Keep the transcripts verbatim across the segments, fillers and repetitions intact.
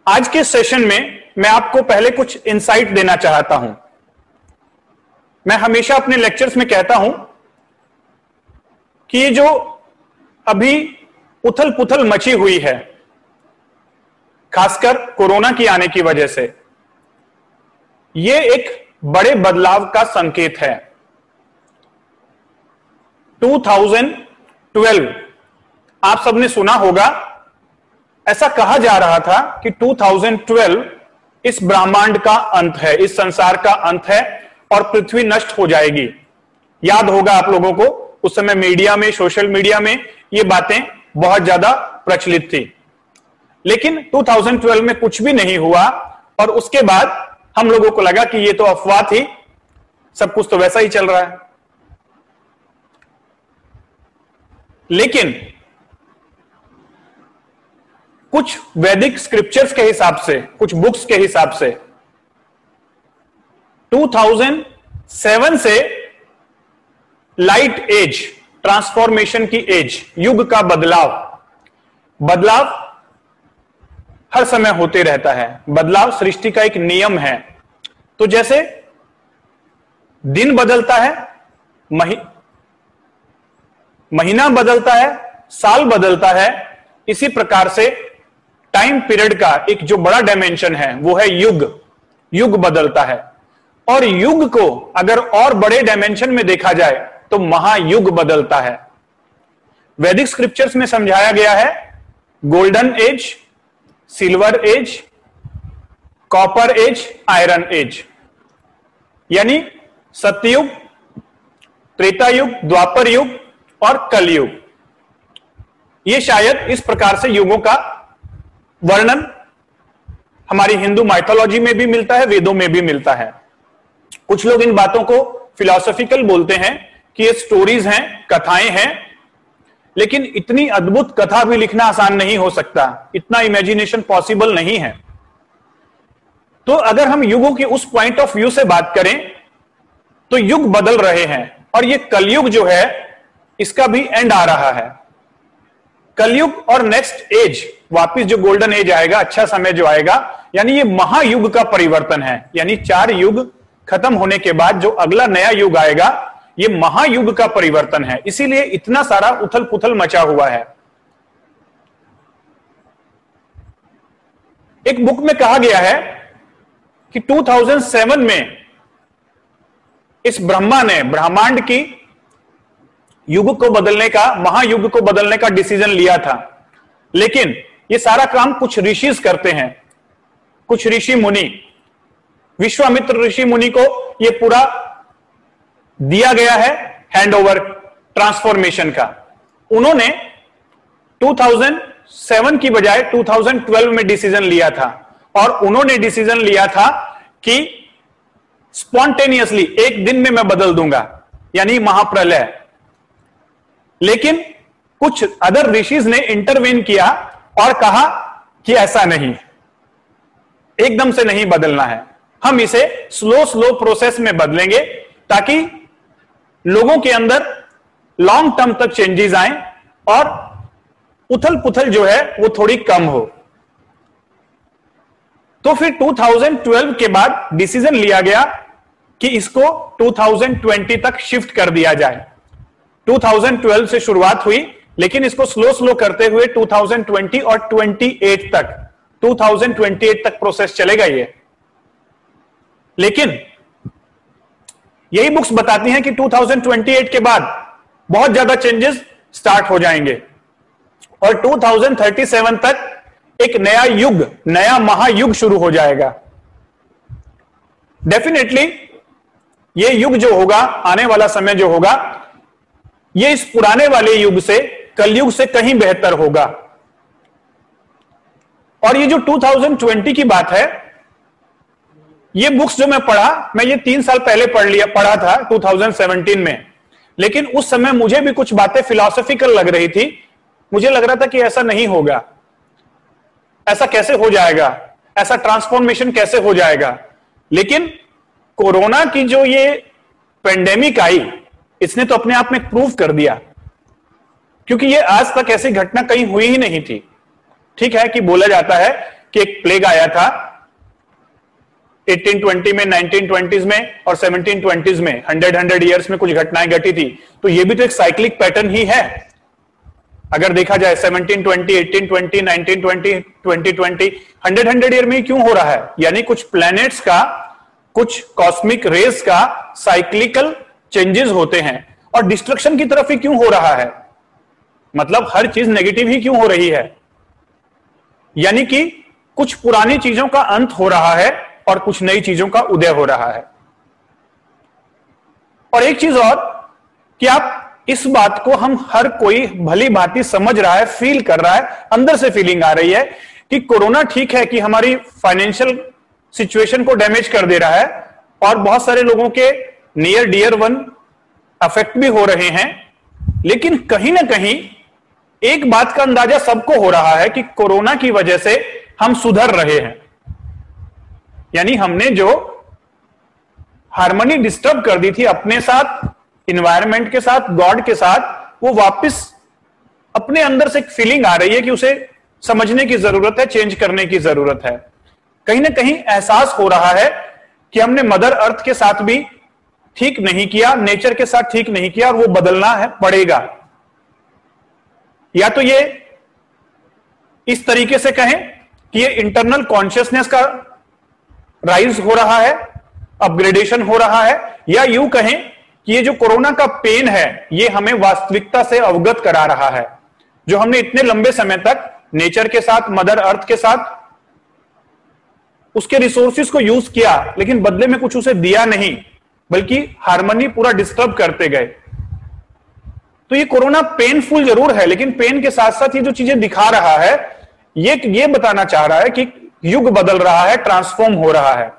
आज के सेशन में मैं आपको पहले कुछ इंसाइट देना चाहता हूं। मैं हमेशा अपने लेक्चर्स में कहता हूं कि ये जो अभी उथल पुथल मची हुई है, खासकर कोरोना की आने की वजह से, ये एक बड़े बदलाव का संकेत है। दो हज़ार बारह आप सबने सुना होगा, ऐसा कहा जा रहा था कि दो हज़ार बारह इस ब्रह्मांड का अंत है, इस संसार का अंत है और पृथ्वी नष्ट हो जाएगी। याद होगा आप लोगों को, उस समय मीडिया में, सोशल मीडिया में ये बातें बहुत ज्यादा प्रचलित थी। लेकिन दो हज़ार बारह में कुछ भी नहीं हुआ और उसके बाद हम लोगों को लगा कि ये तो अफवाह थी, सब कुछ तो वैसा ही चल रहा है। लेकिन कुछ वैदिक स्क्रिप्चर्स के हिसाब से, कुछ बुक्स के हिसाब से दो हज़ार सात से लाइट एज, ट्रांसफॉर्मेशन की एज, युग का बदलाव बदलाव हर समय होते रहता है। बदलाव सृष्टि का एक नियम है। तो जैसे दिन बदलता है, मही, महीना बदलता है, साल बदलता है, इसी प्रकार से टाइम पीरियड का एक जो बड़ा डायमेंशन है वो है युग। युग बदलता है और युग को अगर और बड़े डायमेंशन में देखा जाए तो महायुग बदलता है। वैदिक स्क्रिप्चर्स में समझाया गया है golden age, silver age, copper age, iron age, यानी सत्ययुग, त्रेता युग, द्वापर युग और कलयुग। ये शायद इस प्रकार से युगों का वर्णन हमारी हिंदू माइथोलॉजी में भी मिलता है, वेदों में भी मिलता है। कुछ लोग इन बातों को फिलॉसफिकल बोलते हैं कि ये स्टोरीज हैं, कथाएं हैं, लेकिन इतनी अद्भुत कथा भी लिखना आसान नहीं हो सकता, इतना इमेजिनेशन पॉसिबल नहीं है। तो अगर हम युगों की उस पॉइंट ऑफ व्यू से बात करें तो युग बदल रहे हैं और ये कलयुग जो है इसका भी एंड आ रहा है। कलयुग और नेक्स्ट एज, वापिस जो गोल्डन एज आएगा, अच्छा समय जो आएगा, यानी ये महायुग का परिवर्तन है। यानी चार युग खत्म होने के बाद जो अगला नया युग आएगा ये महायुग का परिवर्तन है। इसीलिए इतना सारा उथल पुथल मचा हुआ है। एक बुक में कहा गया है कि दो हज़ार सात में इस ब्रह्मा ने ब्रह्मांड की युग को बदलने का, महायुग को बदलने का डिसीजन लिया था। लेकिन ये सारा काम कुछ ऋषिज करते हैं, कुछ ऋषि मुनि। विश्वामित्र ऋषि मुनि को ये पूरा दिया गया है हैंडओवर ट्रांसफॉर्मेशन का। उन्होंने दो हज़ार सात की बजाय दो हज़ार बारह में डिसीजन लिया था और उन्होंने डिसीजन लिया था कि स्पॉन्टेनियसली एक दिन में मैं बदल दूंगा, यानी महाप्रलय। लेकिन कुछ अदर ऋषिज ने इंटरवेन किया और कहा कि ऐसा नहीं, एकदम से नहीं बदलना है, हम इसे स्लो स्लो प्रोसेस में बदलेंगे ताकि लोगों के अंदर लॉन्ग टर्म तक चेंजेस आए और उथल पुथल जो है वो थोड़ी कम हो। तो फिर दो हज़ार बारह के बाद डिसीजन लिया गया कि इसको दो हज़ार बीस तक शिफ्ट कर दिया जाए। दो हज़ार बारह से शुरुआत हुई, लेकिन इसको स्लो स्लो करते हुए दो हज़ार बीस और अट्ठाईस तक, दो हज़ार अट्ठाईस तक प्रोसेस चलेगा ये। लेकिन यही बुक्स बताती हैं कि दो हज़ार अट्ठाईस के बाद बहुत ज्यादा चेंजेस स्टार्ट हो जाएंगे और दो हज़ार सैंतीस तक एक नया युग, नया महायुग शुरू हो जाएगा। डेफिनेटली ये युग जो होगा, आने वाला समय जो होगा, ये इस पुराने वाले युग से, कलयुग से कहीं बेहतर होगा। और ये जो दो हज़ार बीस की बात है, ये बुक्स जो मैं पढ़ा, मैं ये तीन साल पहले पढ़ लिया पढ़ा था दो हज़ार सत्रह में, लेकिन उस समय मुझे भी कुछ बातें फिलॉसफिकल लग रही थी। मुझे लग रहा था कि ऐसा नहीं होगा, ऐसा कैसे हो जाएगा, ऐसा ट्रांसफॉर्मेशन कैसे हो जाएगा। लेकिन कोरोना की जो ये पेंडेमिक आई, इसने तो अपने आप में प्रूव कर दिया, क्योंकि ये आज तक ऐसी घटना कहीं हुई ही नहीं थी। ठीक है कि बोला जाता है कि एक प्लेग आया था अठारह सौ बीस में, नाइनटीन ट्वेंटीज़ में और सेवनटीन ट्वेंटीज़ में, हंड्रेड हंड्रेड ईयर्स में कुछ घटनाएं घटी थी। तो ये भी तो एक साइक्लिक पैटर्न ही है अगर देखा जाए। Seventeen twenty, eighteen twenty, nineteen twenty, twenty twenty, hundred hundred year में ही क्यों हो रहा है? यानी कुछ प्लैनेट्स का, कुछ कॉस्मिक रेस का साइक्लिकल चेंजेस होते हैं। और डिस्ट्रक्शन की तरफ ही क्यों हो रहा है? मतलब हर चीज नेगेटिव ही क्यों हो रही है? यानी कि कुछ पुरानी चीजों का अंत हो रहा है और कुछ नई चीजों का उदय हो रहा है। और एक चीज और कि आप इस बात को हम हर कोई भली भांति समझ रहा है, फील कर रहा है, अंदर से फीलिंग आ रही है कि कोरोना ठीक है कि हमारी फाइनेंशियल सिचुएशन को डैमेज कर दे रहा है और बहुत सारे लोगों के नियर डियर वन अफेक्ट भी हो रहे हैं, लेकिन कहीं ना कहीं एक बात का अंदाजा सबको हो रहा है कि कोरोना की वजह से हम सुधर रहे हैं। यानी हमने जो हार्मनी डिस्टर्ब कर दी थी अपने साथ, इन्वायरमेंट के साथ, गॉड के साथ, वो वापस अपने अंदर से एक फीलिंग आ रही है कि उसे समझने की जरूरत है, चेंज करने की जरूरत है। कहीं ना कहीं एहसास हो रहा है कि हमने मदर अर्थ के साथ भी ठीक नहीं किया, नेचर के साथ ठीक नहीं किया और वो बदलना है, पड़ेगा। या तो ये इस तरीके से कहें कि ये इंटरनल कॉन्शियसनेस का राइज हो रहा है, अपग्रेडेशन हो रहा है, या यूं कहें कि ये जो कोरोना का पेन है ये हमें वास्तविकता से अवगत करा रहा है। जो हमने इतने लंबे समय तक नेचर के साथ, मदर अर्थ के साथ उसके रिसोर्सेज को यूज किया, लेकिन बदले में कुछ उसे दिया नहीं, बल्कि हार्मनी पूरा डिस्टर्ब करते गए। तो ये कोरोना पेनफुल जरूर है, लेकिन पेन के साथ साथ ये जो चीजें दिखा रहा है, ये ये बताना चाह रहा है कि युग बदल रहा है, ट्रांसफॉर्म हो रहा है।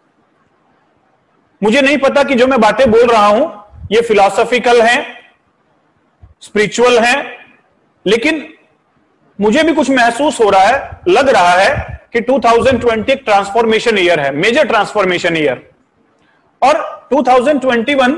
मुझे नहीं पता कि जो मैं बातें बोल रहा हूं ये फिलॉसफिकल हैं, स्पिरिचुअल हैं, लेकिन मुझे भी कुछ महसूस हो रहा है, लग रहा है कि टू थाउजेंड ट्वेंटी एक ट्रांसफॉर्मेशन ईयर है, मेजर ट्रांसफॉर्मेशन ईयर। और टू थाउजेंड ट्वेंटी वन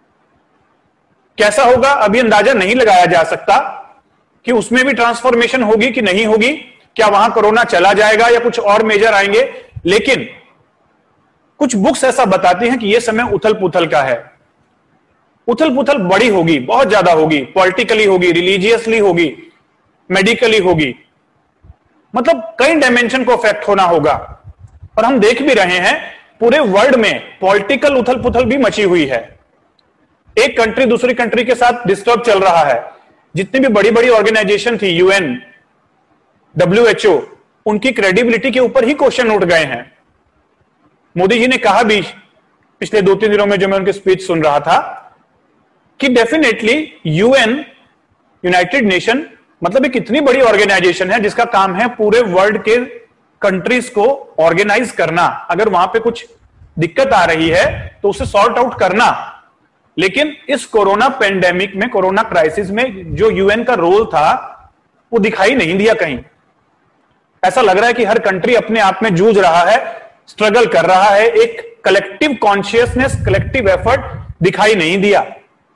कैसा होगा अभी अंदाजा नहीं लगाया जा सकता कि उसमें भी ट्रांसफॉर्मेशन होगी कि नहीं होगी, क्या वहां कोरोना चला जाएगा या कुछ और मेजर आएंगे। लेकिन कुछ बुक्स ऐसा बताती हैं कि यह समय उथल पुथल का है। उथल पुथल बड़ी होगी, बहुत ज्यादा होगी, पॉलिटिकली होगी, रिलीजियसली होगी, मेडिकली होगी, मतलब कई डायमेंशन को अफेक्ट होना होगा। और हम देख भी रहे हैं पूरे वर्ल्ड में पॉलिटिकल उथल पुथल भी मची हुई है। एक कंट्री दूसरी कंट्री के साथ डिस्टर्ब चल रहा है। जितनी भी बड़ी बड़ी ऑर्गेनाइजेशन थी, यूएन, डब्ल्यूएचओ, उनकी क्रेडिबिलिटी के ऊपर ही क्वेश्चन उठ गए हैं। मोदी जी ने कहा भी पिछले दो तीन दिनों में, जो मैं उनकी स्पीच सुन रहा था, कि डेफिनेटली यूएन, यूनाइटेड नेशन, मतलब एक इतनी बड़ी ऑर्गेनाइजेशन है जिसका काम है पूरे वर्ल्ड के कंट्रीज को ऑर्गेनाइज करना। अगर वहां पे कुछ दिक्कत आ रही है तो उसे सॉर्ट आउट करना। लेकिन इस कोरोना पेंडेमिक में, कोरोना क्राइसिस में जो यूएन का रोल था वो दिखाई नहीं दिया कहीं। ऐसा लग रहा है कि हर कंट्री अपने आप में जूझ रहा है, स्ट्रगल कर रहा है। एक कलेक्टिव कॉन्शियसनेस, कलेक्टिव एफर्ट दिखाई नहीं दिया।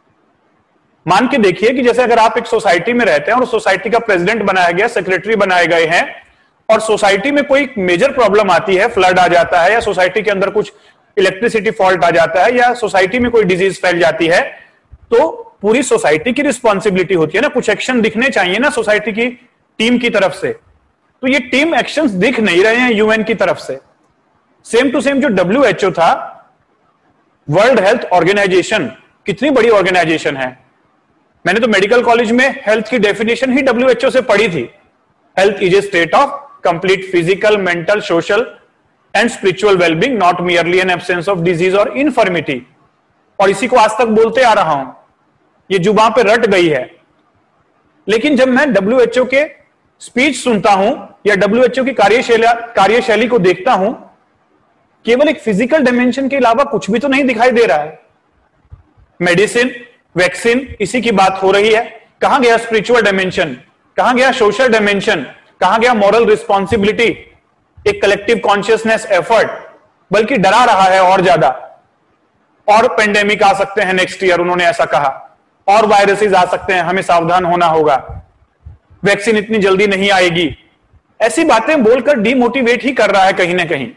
मान के देखिए कि जैसे अगर आप एक सोसाइटी में रहते हैं और सोसाइटी का प्रेसिडेंट बनाया गया, सेक्रेटरी बनाए गए हैं, और सोसाइटी में कोई मेजर प्रॉब्लम आती है, फ्लड आ जाता है, या सोसाइटी के अंदर कुछ इलेक्ट्रिसिटी फॉल्ट आ जाता है, या सोसाइटी में कोई डिजीज फैल जाती है, तो पूरी सोसाइटी की रिस्पॉन्सिबिलिटी होती है ना, कुछ एक्शन दिखने चाहिए ना सोसाइटी की टीम की तरफ से। तो ये टीम एक्शंस दिख नहीं रहे हैं यूएन की तरफ से। सेम टू सेम जो डब्ल्यूएचओ था, वर्ल्ड हेल्थ ऑर्गेनाइजेशन, कितनी बड़ी ऑर्गेनाइजेशन है। मैंने तो मेडिकल कॉलेज में हेल्थ की डेफिनेशन ही डब्ल्यूएचओ से पढ़ी थी। Health is a state of complete physical, mental, social and spiritual wellbeing, not merely an absence of disease और इनफर्मिटी। और इसी को आज तक बोलते आ रहा हूं, ये जुबान पे रट गई है। लेकिन जब मैं डब्ल्यूएचओ के स्पीच सुनता हूं या डब्ल्यूएचओ की कार्यशैली कार्यशैली को देखता हूं, केवल एक फिजिकल डायमेंशन के अलावा कुछ भी तो नहीं दिखाई दे रहा है। मेडिसिन, वैक्सीन, इसी की बात हो रही है। कहां गया स्पिरिचुअल डायमेंशन, कहां गया सोशल डायमेंशन, कहां गया मॉरल रिस्पॉन्सिबिलिटी, एक कलेक्टिव कॉन्शियसनेस एफर्ट। बल्कि डरा रहा है और ज्यादा। और पेंडेमिक आ सकते हैं नेक्स्ट ईयर, उन्होंने ऐसा कहा, और वायरसेस आ सकते हैं, हमें सावधान होना होगा, वैक्सीन इतनी जल्दी नहीं आएगी। ऐसी बातें बोलकर डीमोटिवेट ही कर रहा है कहीं ना कहीं।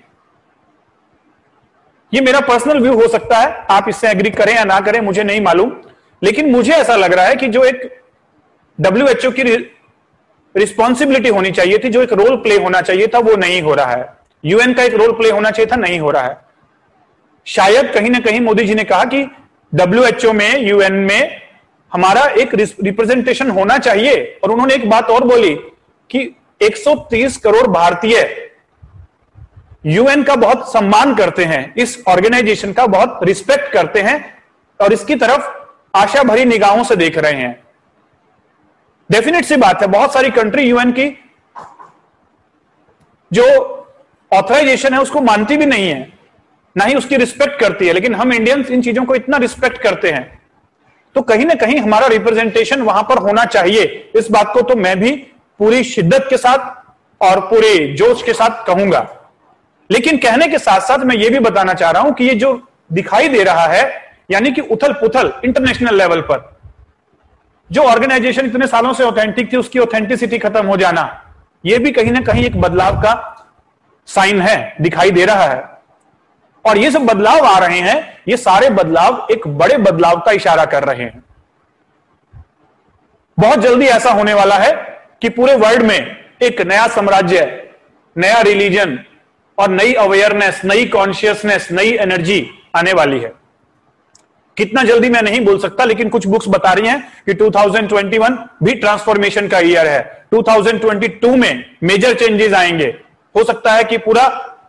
ये मेरा पर्सनल व्यू हो सकता है, आप इससे एग्री करें या ना करें मुझे नहीं मालूम, लेकिन मुझे ऐसा लग रहा है कि जो एक डब्ल्यू एच ओ की रिस्पॉन्सिबिलिटी होनी चाहिए थी, जो एक रोल प्ले होना चाहिए था, वो नहीं हो रहा है। यूएन का एक रोल प्ले होना चाहिए था, नहीं हो रहा है। शायद कहीं ना कहीं मोदी जी ने कहा कि डब्ल्यू एच ओ में, यूएन में हमारा एक रिप्रेजेंटेशन होना चाहिए, और उन्होंने एक बात और बोली कि एक सौ तीस करोड़ भारतीय यूएन का बहुत सम्मान करते हैं, इस ऑर्गेनाइजेशन का बहुत रिस्पेक्ट करते हैं और इसकी तरफ आशा भरी निगाहों से देख रहे हैं। डेफिनेट सी बात है, बहुत सारी कंट्री यूएन की जो ऑथराइजेशन है उसको मानती भी नहीं है, ना ही उसकी रिस्पेक्ट करती है, लेकिन हम इंडियंस इन चीजों को इतना रिस्पेक्ट करते हैं, तो कहीं ना कहीं हमारा रिप्रेजेंटेशन वहां पर होना चाहिए। इस बात को तो मैं भी पूरी शिद्दत के साथ और पूरे जोश के साथ कहूंगा। लेकिन कहने के साथ साथ मैं ये भी बताना चाह रहा हूं कि ये जो दिखाई दे रहा है, यानी कि उथल पुथल इंटरनेशनल लेवल पर, जो ऑर्गेनाइजेशन इतने सालों से ऑथेंटिक थी उसकी ऑथेंटिसिटी खत्म हो जाना, यह भी कहीं ना कहीं एक बदलाव का साइन है, दिखाई दे रहा है। और ये सब बदलाव आ रहे हैं, ये सारे बदलाव एक बड़े बदलाव का इशारा कर रहे हैं। बहुत जल्दी ऐसा होने वाला है कि पूरे वर्ल्ड में एक नया साम्राज्य, नया रिलीजन और नई अवेयरनेस, नई कॉन्शियसनेस, नई एनर्जी आने वाली है। कितना जल्दी मैं नहीं बोल सकता, लेकिन कुछ बुक्स बता रही हैं कि दो हज़ार इक्कीस भी ट्रांसफॉर्मेशन का ईयर है। दो हज़ार बाईस में मेजर चेंजेस आएंगे। हो सकता है कि पूरा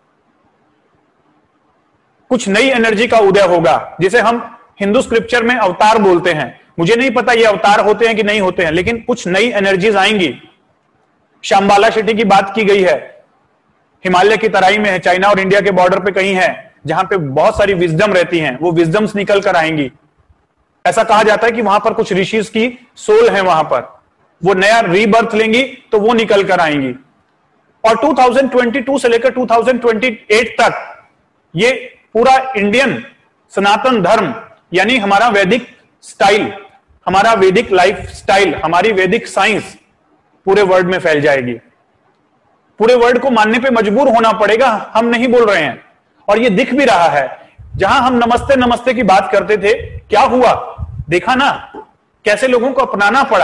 कुछ नई एनर्जी का उदय होगा, जिसे हम हिंदू स्क्रिप्चर में अवतार बोलते हैं। मुझे नहीं पता ये अवतार होते हैं कि नहीं होते हैं, लेकिन कुछ नई एनर्जीज आएंगी। शंबाला सिटी की बात की गई है, हिमालय की तराई में है, चाइना और इंडिया के बॉर्डर पे कहीं है, जहां पे बहुत सारी विजडम रहती हैं, वो विजडम्स निकल कर आएंगी। ऐसा कहा जाता है कि वहां पर कुछ ऋषिज की सोल है, वहां पर वो नया रीबर्थ लेंगी तो वो निकल कर आएंगी। और दो हज़ार बाईस से लेकर दो हज़ार अट्ठाईस तक ये पूरा इंडियन सनातन धर्म, यानी हमारा वैदिक स्टाइल, हमारा वैदिक लाइफ स्टाइल, हमारी वैदिक साइंस पूरे वर्ल्ड में फैल जाएगी। पूरे वर्ल्ड को मानने पे मजबूर होना पड़ेगा, हम नहीं बोल रहे हैं। और ये दिख भी रहा है, जहां हम नमस्ते नमस्ते की बात करते थे, क्या हुआ देखा ना, कैसे लोगों को अपनाना पड़ा,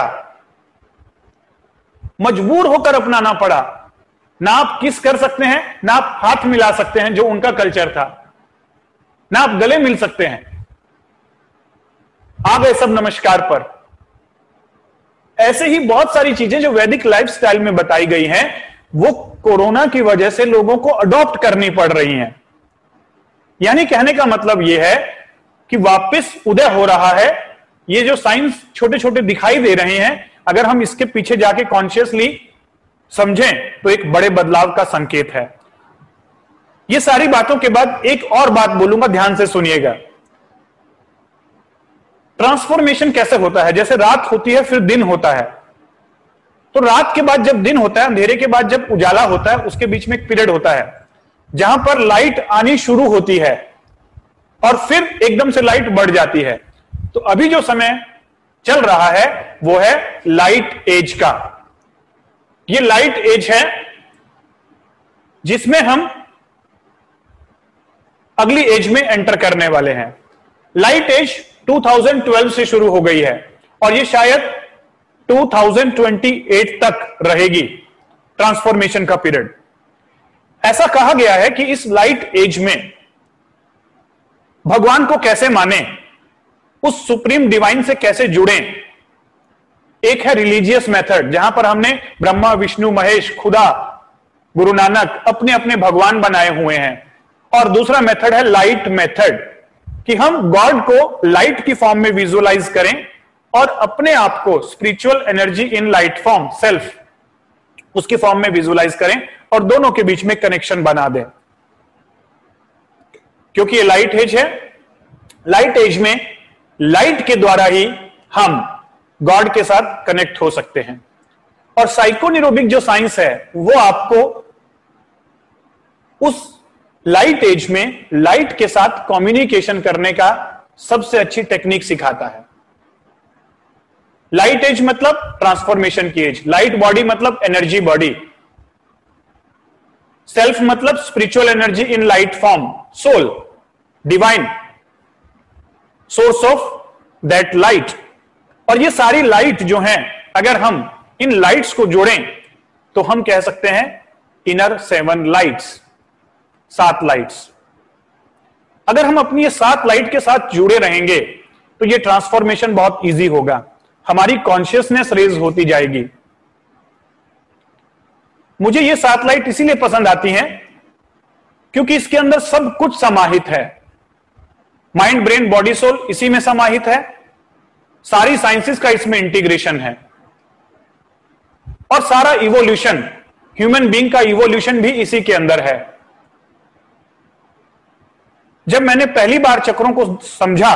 मजबूर होकर अपनाना पड़ा। ना आप किस कर सकते हैं, ना आप हाथ मिला सकते हैं जो उनका कल्चर था, ना आप गले मिल सकते हैं, आ गए सब नमस्कार पर। ऐसे ही बहुत सारी चीजें जो वैदिक लाइफस्टाइल में बताई गई हैं, वो कोरोना की वजह से लोगों को अडॉप्ट करनी पड़ रही हैं। यानी कहने का मतलब यह है कि वापस उदय हो रहा है। ये जो साइंस छोटे छोटे दिखाई दे रहे हैं, अगर हम इसके पीछे जाके कॉन्शियसली समझें तो एक बड़े बदलाव का संकेत है। ये सारी बातों के बाद एक और बात बोलूंगा, ध्यान से सुनिएगा। ट्रांसफॉर्मेशन कैसे होता है? जैसे रात होती है फिर दिन होता है, तो रात के बाद जब दिन होता है, अंधेरे के बाद जब उजाला होता है, उसके बीच में एक पीरियड होता है जहां पर लाइट आनी शुरू होती है और फिर एकदम से लाइट बढ़ जाती है। तो अभी जो समय चल रहा है वो है लाइट एज का। ये लाइट एज है जिसमें हम अगली एज में एंटर करने वाले हैं। लाइट एज दो हज़ार बारह से शुरू हो गई है और ये शायद दो हज़ार अट्ठाईस तक रहेगी, ट्रांसफॉर्मेशन का पीरियड। ऐसा कहा गया है कि इस लाइट एज में भगवान को कैसे माने, उस सुप्रीम डिवाइन से कैसे जुड़ें। एक है रिलीजियस मेथड, जहां पर हमने ब्रह्मा, विष्णु, महेश, खुदा, गुरु नानक अपने अपने भगवान बनाए हुए हैं। और दूसरा मेथड है लाइट मेथड, कि हम गॉड को लाइट की फॉर्म में विजुअलाइज करें और अपने आप को spiritual energy in light form, self, उसकी फॉर्म में विजुअलाइज करें और दोनों के बीच में कनेक्शन बना दें। क्योंकि ये लाइट एज है, लाइट एज में लाइट के द्वारा ही हम गॉड के साथ कनेक्ट हो सकते हैं। और साइकोन्यूरोबिक जो साइंस है वो आपको उस लाइट एज में लाइट के साथ कम्युनिकेशन करने का सबसे अच्छी टेक्निक सिखाता है। लाइट एज मतलब ट्रांसफॉर्मेशन की एज, लाइट बॉडी मतलब एनर्जी बॉडी। सेल्फ मतलब spiritual energy in light form, soul, divine, source of that light. और ये सारी लाइट जो हैं, अगर हम इन लाइट्स को जोड़ें तो हम कह सकते हैं इनर सेवन लाइट्स, सात लाइट्स। अगर हम अपनी ये सात लाइट के साथ जुड़े रहेंगे तो ये ट्रांसफॉर्मेशन बहुत इजी होगा, हमारी कॉन्शियसनेस रेज होती जाएगी। मुझे ये सात लाइट इसीलिए पसंद आती हैं क्योंकि इसके अंदर सब कुछ समाहित है। माइंड, ब्रेन, बॉडी, सोल इसी में समाहित है। सारी साइंसेस का इसमें इंटीग्रेशन है और सारा इवोल्यूशन, ह्यूमन बीइंग का इवोल्यूशन भी इसी के अंदर है। जब मैंने पहली बार चक्रों को समझा,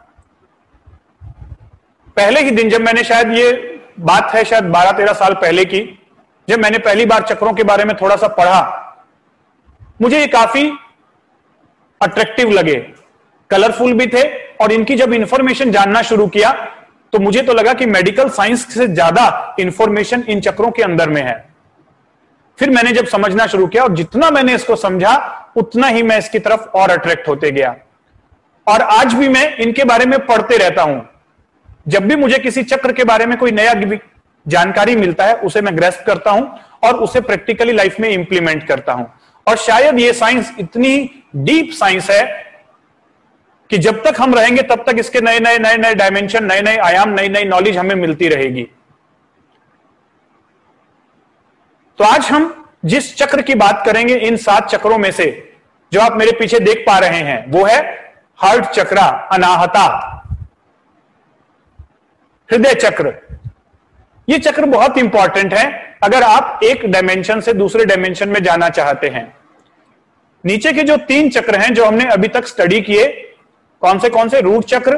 पहले ही दिन, जब मैंने, शायद ये बात है शायद बारह तेरह साल पहले की, जब मैंने पहली बार चक्रों के बारे में थोड़ा सा पढ़ा, मुझे ये काफी अट्रैक्टिव लगे, कलरफुल भी थे। और इनकी जब इंफॉर्मेशन जानना शुरू किया तो मुझे तो लगा कि मेडिकल साइंस से ज्यादा इंफॉर्मेशन इन चक्रों के अंदर में है। फिर मैंने जब समझना शुरू किया और जितना मैंने इसको समझा उतना ही मैं इसकी तरफ और अट्रैक्ट होते गया। और आज भी मैं इनके बारे में पढ़ते रहता हूं। जब भी मुझे किसी चक्र के बारे में कोई नया जानकारी मिलता है उसे मैं ग्रैस्प करता हूं और उसे प्रैक्टिकली लाइफ में इंप्लीमेंट करता हूं। और शायद ये साइंस इतनी डीप साइंस है कि जब तक हम रहेंगे तब तक इसके नए नए नए नए डायमेंशन, नए नए आयाम, नई नई नॉलेज हमें मिलती रहेगी। तो आज हम जिस चक्र की बात करेंगे इन सात चक्रों में से, जो आप मेरे पीछे देख पा रहे हैं, वो है हार्ट चक्र, अनाहता, हृदय चक्र। ये चक्र बहुत इंपॉर्टेंट है अगर आप एक डायमेंशन से दूसरे डायमेंशन में जाना चाहते हैं। नीचे के जो तीन चक्र हैं जो हमने अभी तक स्टडी किए, कौन से कौन से? रूट चक्र,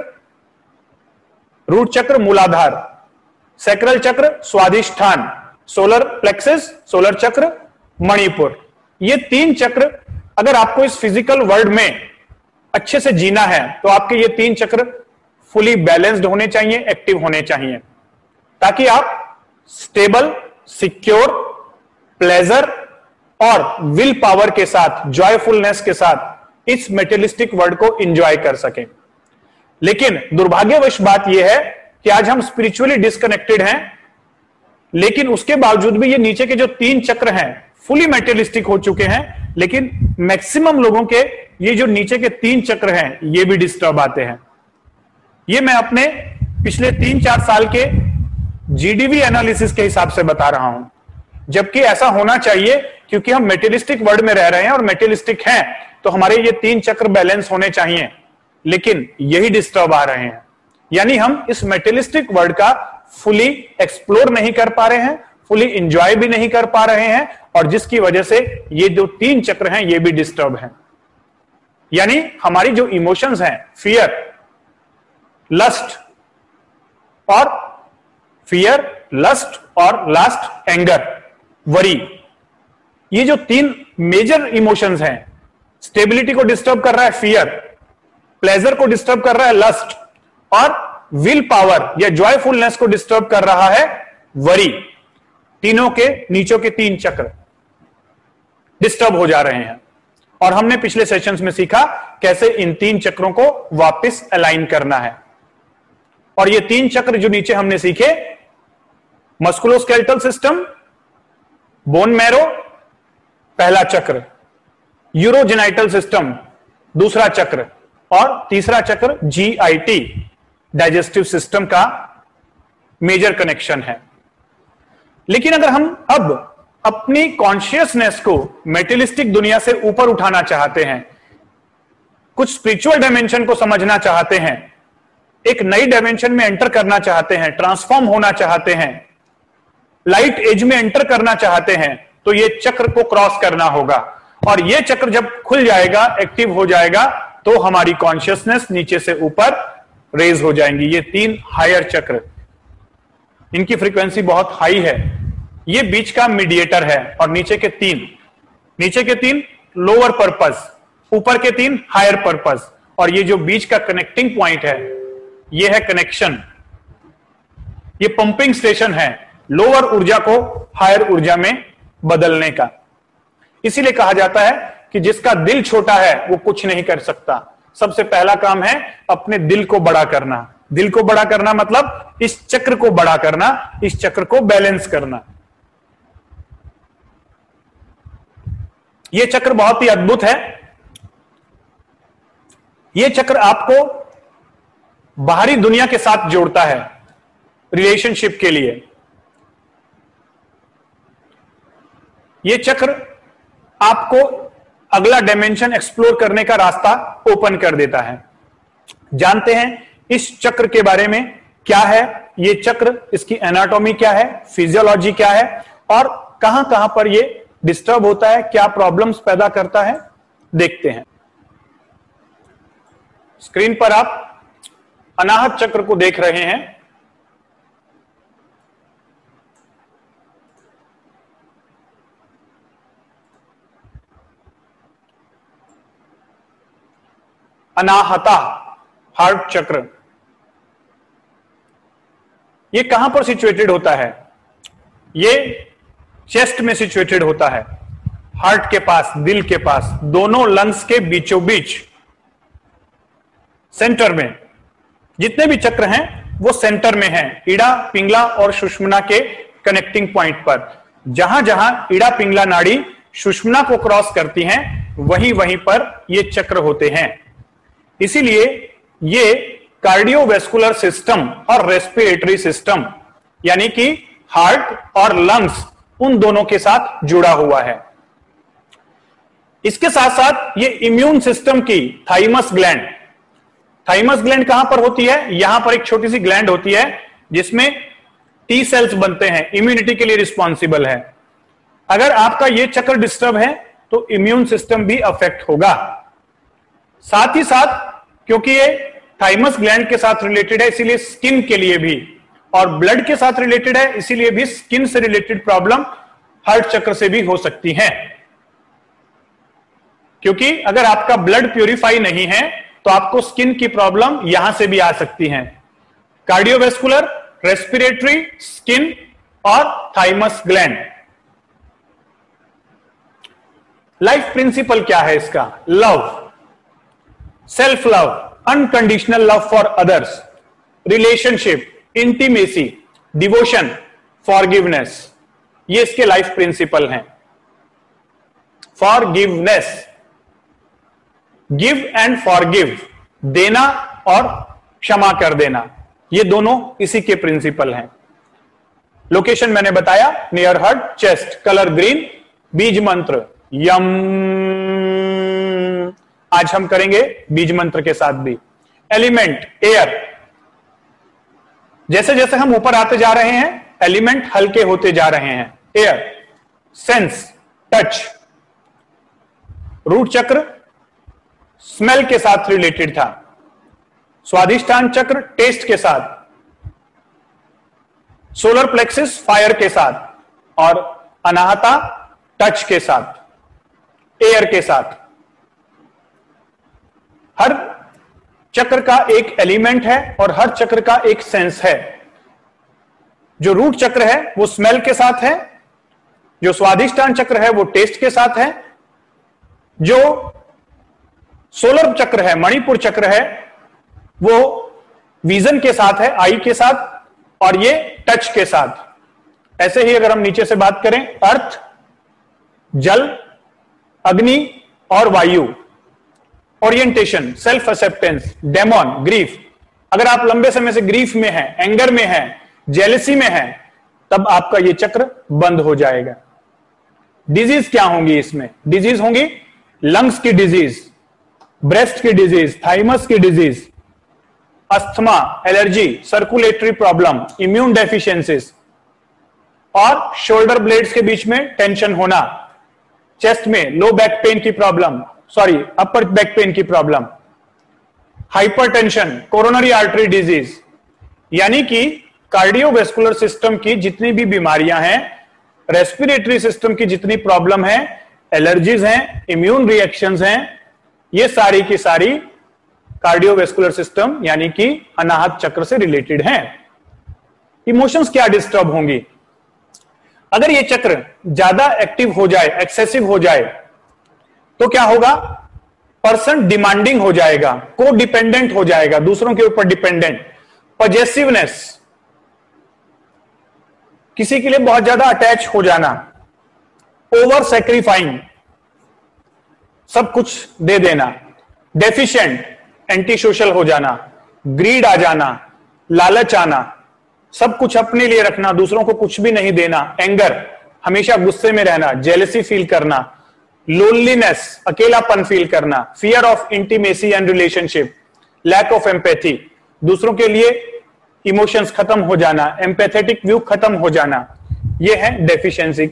रूट चक्र मूलाधार, सैक्रल चक्र स्वादिष्ठान, सोलर प्लेक्सस, सोलर चक्र, मणिपुर। ये तीन चक्र, अगर आपको इस फिजिकल वर्ल्ड में अच्छे से जीना है तो आपके ये तीन चक्र फुली बैलेंस्ड होने चाहिए, एक्टिव होने चाहिए, ताकि आप स्टेबल, सिक्योर, प्लेजर और विल पावर के साथ, जॉयफुलनेस के साथ इस मेटेरियलिस्टिक वर्ल्ड को एंजॉय कर सकें। लेकिन दुर्भाग्यवश बात यह है कि आज हम स्पिरिचुअली डिस्कनेक्टेड हैं, लेकिन उसके बावजूद भी ये नीचे के जो तीन चक्र हैं फुली मेटेरियलिस्टिक हो चुके हैं। लेकिन मैक्सिमम लोगों के ये जो नीचे के तीन चक्र हैं ये भी डिस्टर्ब आते हैं। ये मैं अपने पिछले तीन चार साल के जीडीवी एनालिसिस के हिसाब से बता रहा हूं, जबकि ऐसा होना चाहिए क्योंकि हम मेटेरियलिस्टिक वर्ल्ड में रह रहे हैं और मेटेरियलिस्टिक हैं तो हमारे ये तीन चक्र बैलेंस होने चाहिए, लेकिन यही डिस्टर्ब आ रहे हैं। यानी हम इस मेटेरियलिस्टिक वर्ल्ड का फुली एक्सप्लोर नहीं कर पा रहे हैं, फुली एंजॉय भी नहीं कर पा रहे हैं, और जिसकी वजह से ये जो तीन चक्र हैं ये भी डिस्टर्ब हैं। यानी हमारी जो इमोशंस हैं, फियर, लस्ट और फियर, लस्ट और लास्ट एंगर, वरी, ये जो तीन मेजर इमोशंस हैं, स्टेबिलिटी को डिस्टर्ब कर रहा है फियर, प्लेजर को डिस्टर्ब कर रहा है लस्ट, और विल पावर या जॉयफुलनेस को डिस्टर्ब कर रहा है वरी। तीनों के नीचों के तीन चक्र डिस्टर्ब हो जा रहे हैं और हमने पिछले सेशंस में सीखा कैसे इन तीन चक्रों को वापस अलाइन करना है। और ये तीन चक्र जो नीचे हमने सीखे, मस्कुलोस्केलेटल सिस्टम, बोन मैरो पहला चक्र, यूरोजेनाइटल सिस्टम दूसरा चक्र, और तीसरा चक्र जीआईटी डाइजेस्टिव सिस्टम का मेजर कनेक्शन है। लेकिन अगर हम अब अपनी कॉन्शियसनेस को मेटेरियलिस्टिक दुनिया से ऊपर उठाना चाहते हैं, कुछ स्पिरिचुअल डायमेंशन को समझना चाहते हैं, एक नई डायमेंशन में एंटर करना चाहते हैं, ट्रांसफॉर्म होना चाहते हैं, लाइट एज में एंटर करना चाहते हैं, तो ये चक्र को क्रॉस करना होगा। और ये चक्र जब खुल जाएगा, एक्टिव हो जाएगा, तो हमारी कॉन्शियसनेस नीचे से ऊपर रेज हो जाएंगी। ये तीन हायर चक्र, इनकी फ्रीक्वेंसी बहुत हाई है। ये बीच का मीडिएटर है और नीचे के तीन, नीचे के तीन लोअर पर्पस, ऊपर के तीन हायर पर्पस, और ये जो बीच का कनेक्टिंग पॉइंट है ये है कनेक्शन। ये पंपिंग स्टेशन है लोअर ऊर्जा को हायर ऊर्जा में बदलने का। इसीलिए कहा जाता है कि जिसका दिल छोटा है वो कुछ नहीं कर सकता। सबसे पहला काम है अपने दिल को बड़ा करना। दिल को बड़ा करना मतलब इस चक्र को बड़ा करना, इस चक्र को बैलेंस करना। यह चक्र बहुत ही अद्भुत है। यह चक्र आपको बाहरी दुनिया के साथ जोड़ता है रिलेशनशिप के लिए। यह चक्र आपको अगला डायमेंशन एक्सप्लोर करने का रास्ता ओपन कर देता है। जानते हैं इस चक्र के बारे में क्या है, यह चक्र, इसकी एनाटॉमी क्या है, फिजियोलॉजी क्या है और कहां कहां पर यह डिस्टर्ब होता है, क्या प्रॉब्लम्स पैदा करता है, देखते हैं। स्क्रीन पर आप अनाहत चक्र को देख रहे हैं। अनाहता हार्ट चक्र, यह कहां पर सिचुएटेड होता है? यह चेस्ट में सिचुएटेड होता है, हार्ट के पास, दिल के पास, दोनों लंग्स के बीचों बीच, सेंटर में। जितने भी चक्र हैं वो सेंटर में हैं, ईड़ा, पिंगला और सुषुम्ना के कनेक्टिंग पॉइंट पर। जहां जहां ईड़ा, पिंगला नाड़ी सुषुम्ना को क्रॉस करती हैं, वहीं वहीं पर ये चक्र होते हैं। इसीलिए ये कार्डियोवैस्कुलर सिस्टम और रेस्पिरेटरी सिस्टम यानी कि हार्ट और लंग्स, उन दोनों के साथ जुड़ा हुआ है। इसके साथ साथ ये इम्यून सिस्टम की थाइमस ग्लैंड, थाइमस ग्लैंड कहां पर होती है? यहां पर एक छोटी सी ग्लैंड होती है जिसमें टी सेल्स बनते हैं, इम्यूनिटी के लिए रिस्पॉन्सिबल है। अगर आपका ये चक्र डिस्टर्ब है तो इम्यून सिस्टम भी अफेक्ट होगा। साथ ही साथ क्योंकि ये थाइमस ग्लैंड के साथ रिलेटेड है, इसीलिए स्किन के लिए भी, और ब्लड के साथ रिलेटेड है, इसीलिए भी स्किन से रिलेटेड प्रॉब्लम हार्ट चक्र से भी हो सकती है। क्योंकि अगर आपका ब्लड प्यूरिफाई नहीं है तो आपको स्किन की प्रॉब्लम यहां से भी आ सकती है। कार्डियोवैस्कुलर, रेस्पिरेटरी, स्किन और थाइमस ग्लैंड। लाइफ प्रिंसिपल क्या है इसका? Love, self love, unconditional love for others, relationship, intimacy, devotion, forgiveness, ये इसके लाइफ प्रिंसिपल हैं। फॉरगिवनेस, गिव एंड फॉरगिव, देना और क्षमा कर देना, ये दोनों इसी के प्रिंसिपल हैं। लोकेशन मैंने बताया, near heart, chest, colour green, बीज मंत्र यम। आज हम करेंगे बीज मंत्र के साथ भी। एलिमेंट एयर, जैसे जैसे हम ऊपर आते जा रहे हैं एलिमेंट हल्के होते जा रहे हैं। Air, sense, touch. रूट चक्र स्मेल के साथ रिलेटेड था, स्वादिष्टान चक्र टेस्ट के साथ, सोलर प्लेक्सिस फायर के साथ और अनाहता टच के साथ, एयर के साथ। हर चक्र का एक एलिमेंट है और हर चक्र का एक सेंस है। जो रूट चक्र है वो स्मेल के साथ है, जो स्वादिष्टान चक्र है वो टेस्ट के साथ है, जो सोलर चक्र है, मणिपुर चक्र है, वो विजन के साथ है, आई के साथ, और ये टच के साथ। ऐसे ही अगर हम नीचे से बात करें, अर्थ, जल, अग्नि और वायु। Orientation, self acceptance, demon, grief. अगर आप लंबे समय से ग्रीफ में हैं, एंगर में हैं, जेलसी में हैं, तब आपका ये चक्र बंद हो जाएगा। डिजीज क्या होंगी इसमें? डिजीज होंगी लंग्स की डिजीज, ब्रेस्ट की डिजीज, थाइमस की disease, asthma, allergy, circulatory problem, immune deficiencies और शोल्डर ब्लेड्स के बीच में टेंशन होना, चेस्ट में लो बैक पेन की problem, sorry upper back pain की problem, hypertension, coronary artery disease. यानी कि कार्डियोवैस्कुलर सिस्टम की जितनी भी बीमारियां हैं, रेस्पिरेटरी सिस्टम की जितनी प्रॉब्लम है, एलर्जीज हैं, इम्यून रिएक्शंस हैं, ये सारी की सारी कार्डियोवैस्कुलर सिस्टम यानी कि अनाहत चक्र से रिलेटेड हैं। इमोशंस क्या डिस्टर्ब होंगी? अगर ये चक्र ज्यादा एक्टिव हो जाए, एक्सेसिव हो जाए, तो क्या होगा? पर्सन डिमांडिंग हो जाएगा, को डिपेंडेंट हो जाएगा, दूसरों के ऊपर डिपेंडेंट, पॉजेसिवनेस, किसी के लिए बहुत ज्यादा अटैच हो जाना, ओवर सैक्रिफाइंग, सब कुछ दे देना, डेफिशिएंट, एंटी सोशल हो जाना, ग्रीड आ जाना, लालच आना, सब कुछ अपने लिए रखना, दूसरों को कुछ भी नहीं देना, एंगर, हमेशा गुस्से में रहना, जेलसी फील करना, लोनलीनेस, अकेलापन फील करना, fear of intimacy and relationship, lack of empathy, दूसरों के लिए इमोशंस खत्म हो जाना, एम्पैथेटिक व्यू खत्म हो जाना, यह है डेफिशिएंसी।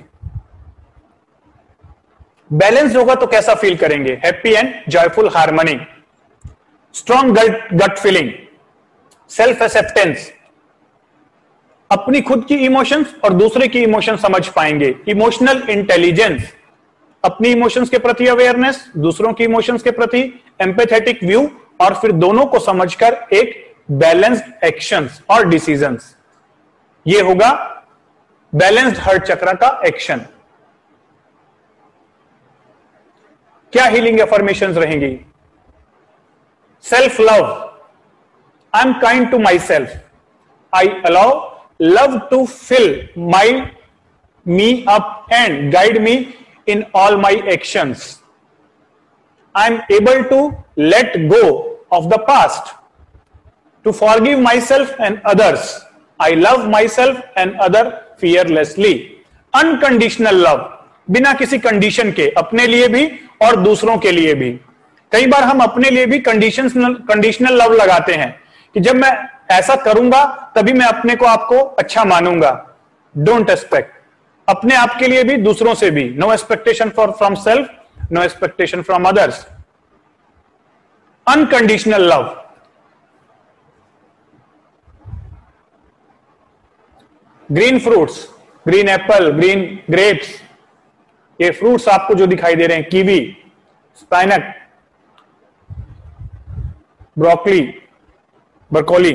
बैलेंस होगा तो कैसा फील करेंगे? Happy and joyful harmony, strong gut gut feeling, self acceptance, अपनी खुद की इमोशंस और दूसरे की इमोशन समझ पाएंगे, इमोशनल इंटेलिजेंस, अपनी इमोशंस के प्रति अवेयरनेस, दूसरों की इमोशंस के प्रति एम्पैथेटिक व्यू, और फिर दोनों को समझकर एक बैलेंस्ड एक्शंस और डिसीजंस, ये होगा बैलेंस्ड हार्ट चक्र का एक्शन। क्या हीलिंग अफर्मेशंस रहेंगी? Self love, I am kind to myself, I allow love to fill my me up and guide me in all my actions. I am able to let go of the past, to forgive myself and others. I love myself and other fearlessly. Unconditional love, बिना किसी condition के, अपने लिए भी और दूसरों के लिए भी। कई बार हम अपने लिए भी कंडीशनल कंडीशनल लव लगाते हैं कि जब मैं ऐसा करूंगा तभी मैं अपने को आपको अच्छा मानूंगा। डोंट एक्सपेक्ट, अपने आप के लिए भी दूसरों से भी, no expectation for from self, no expectation from others, unconditional love. Green fruits, green apple, green grapes, ये फ्रूट्स आपको जो दिखाई दे रहे हैं, कीवी, स्पाइनट, ब्रोकली, ब्रोकोली,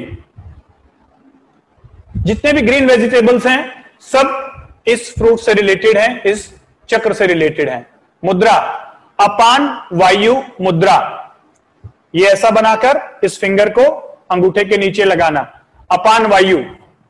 जितने भी ग्रीन वेजिटेबल्स हैं सब इस फ्रूट से रिलेटेड है, इस चक्र से रिलेटेड है। मुद्रा, अपान वायु मुद्रा, ये ऐसा बनाकर इस फिंगर को अंगूठे के नीचे लगाना, अपान वायु।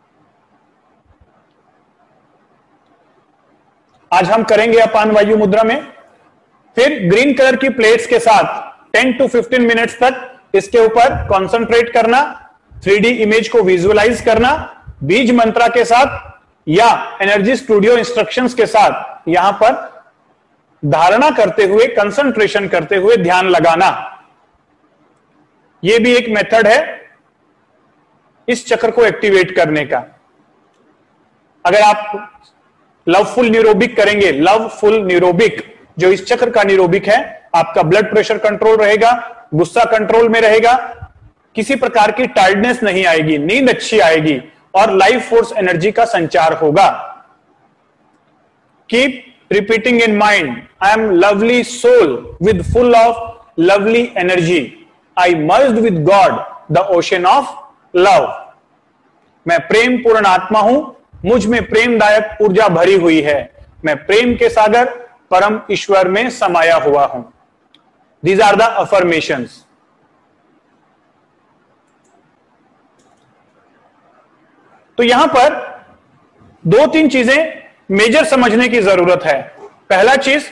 आज हम करेंगे अपान वायु मुद्रा में। फिर ग्रीन कलर की प्लेट्स के साथ टेन टू फिफ्टीन मिनट्स तक इसके ऊपर कॉन्सेंट्रेट करना, थ्री डी इमेज को विजुअलाइज करना, बीज मंत्रा के साथ या एनर्जी स्टूडियो इंस्ट्रक्शंस के साथ यहां पर धारणा करते हुए, कंसंट्रेशन करते हुए ध्यान लगाना। यह भी एक मेथड है इस चक्र को एक्टिवेट करने का। अगर आप लवफुल न्यूरोबिक करेंगे, लवफुल न्यूरोबिक, जो इस चक्र का न्यूरोबिक है, आपका ब्लड प्रेशर कंट्रोल रहेगा, गुस्सा कंट्रोल में रहेगा, किसी प्रकार की टायर्डनेस नहीं आएगी, नींद अच्छी आएगी और लाइफ फोर्स एनर्जी का संचार होगा। Keep repeating in mind, I am lovely soul with full of lovely energy, I merged with God the ocean of love. मैं प्रेम पूर्ण आत्मा हूं, मुझ में प्रेमदायक ऊर्जा भरी हुई है, मैं प्रेम के सागर परम ईश्वर में समाया हुआ हूं। These are the affirmations. तो यहां पर दो तीन चीजें मेजर समझने की जरूरत है। पहला चीज,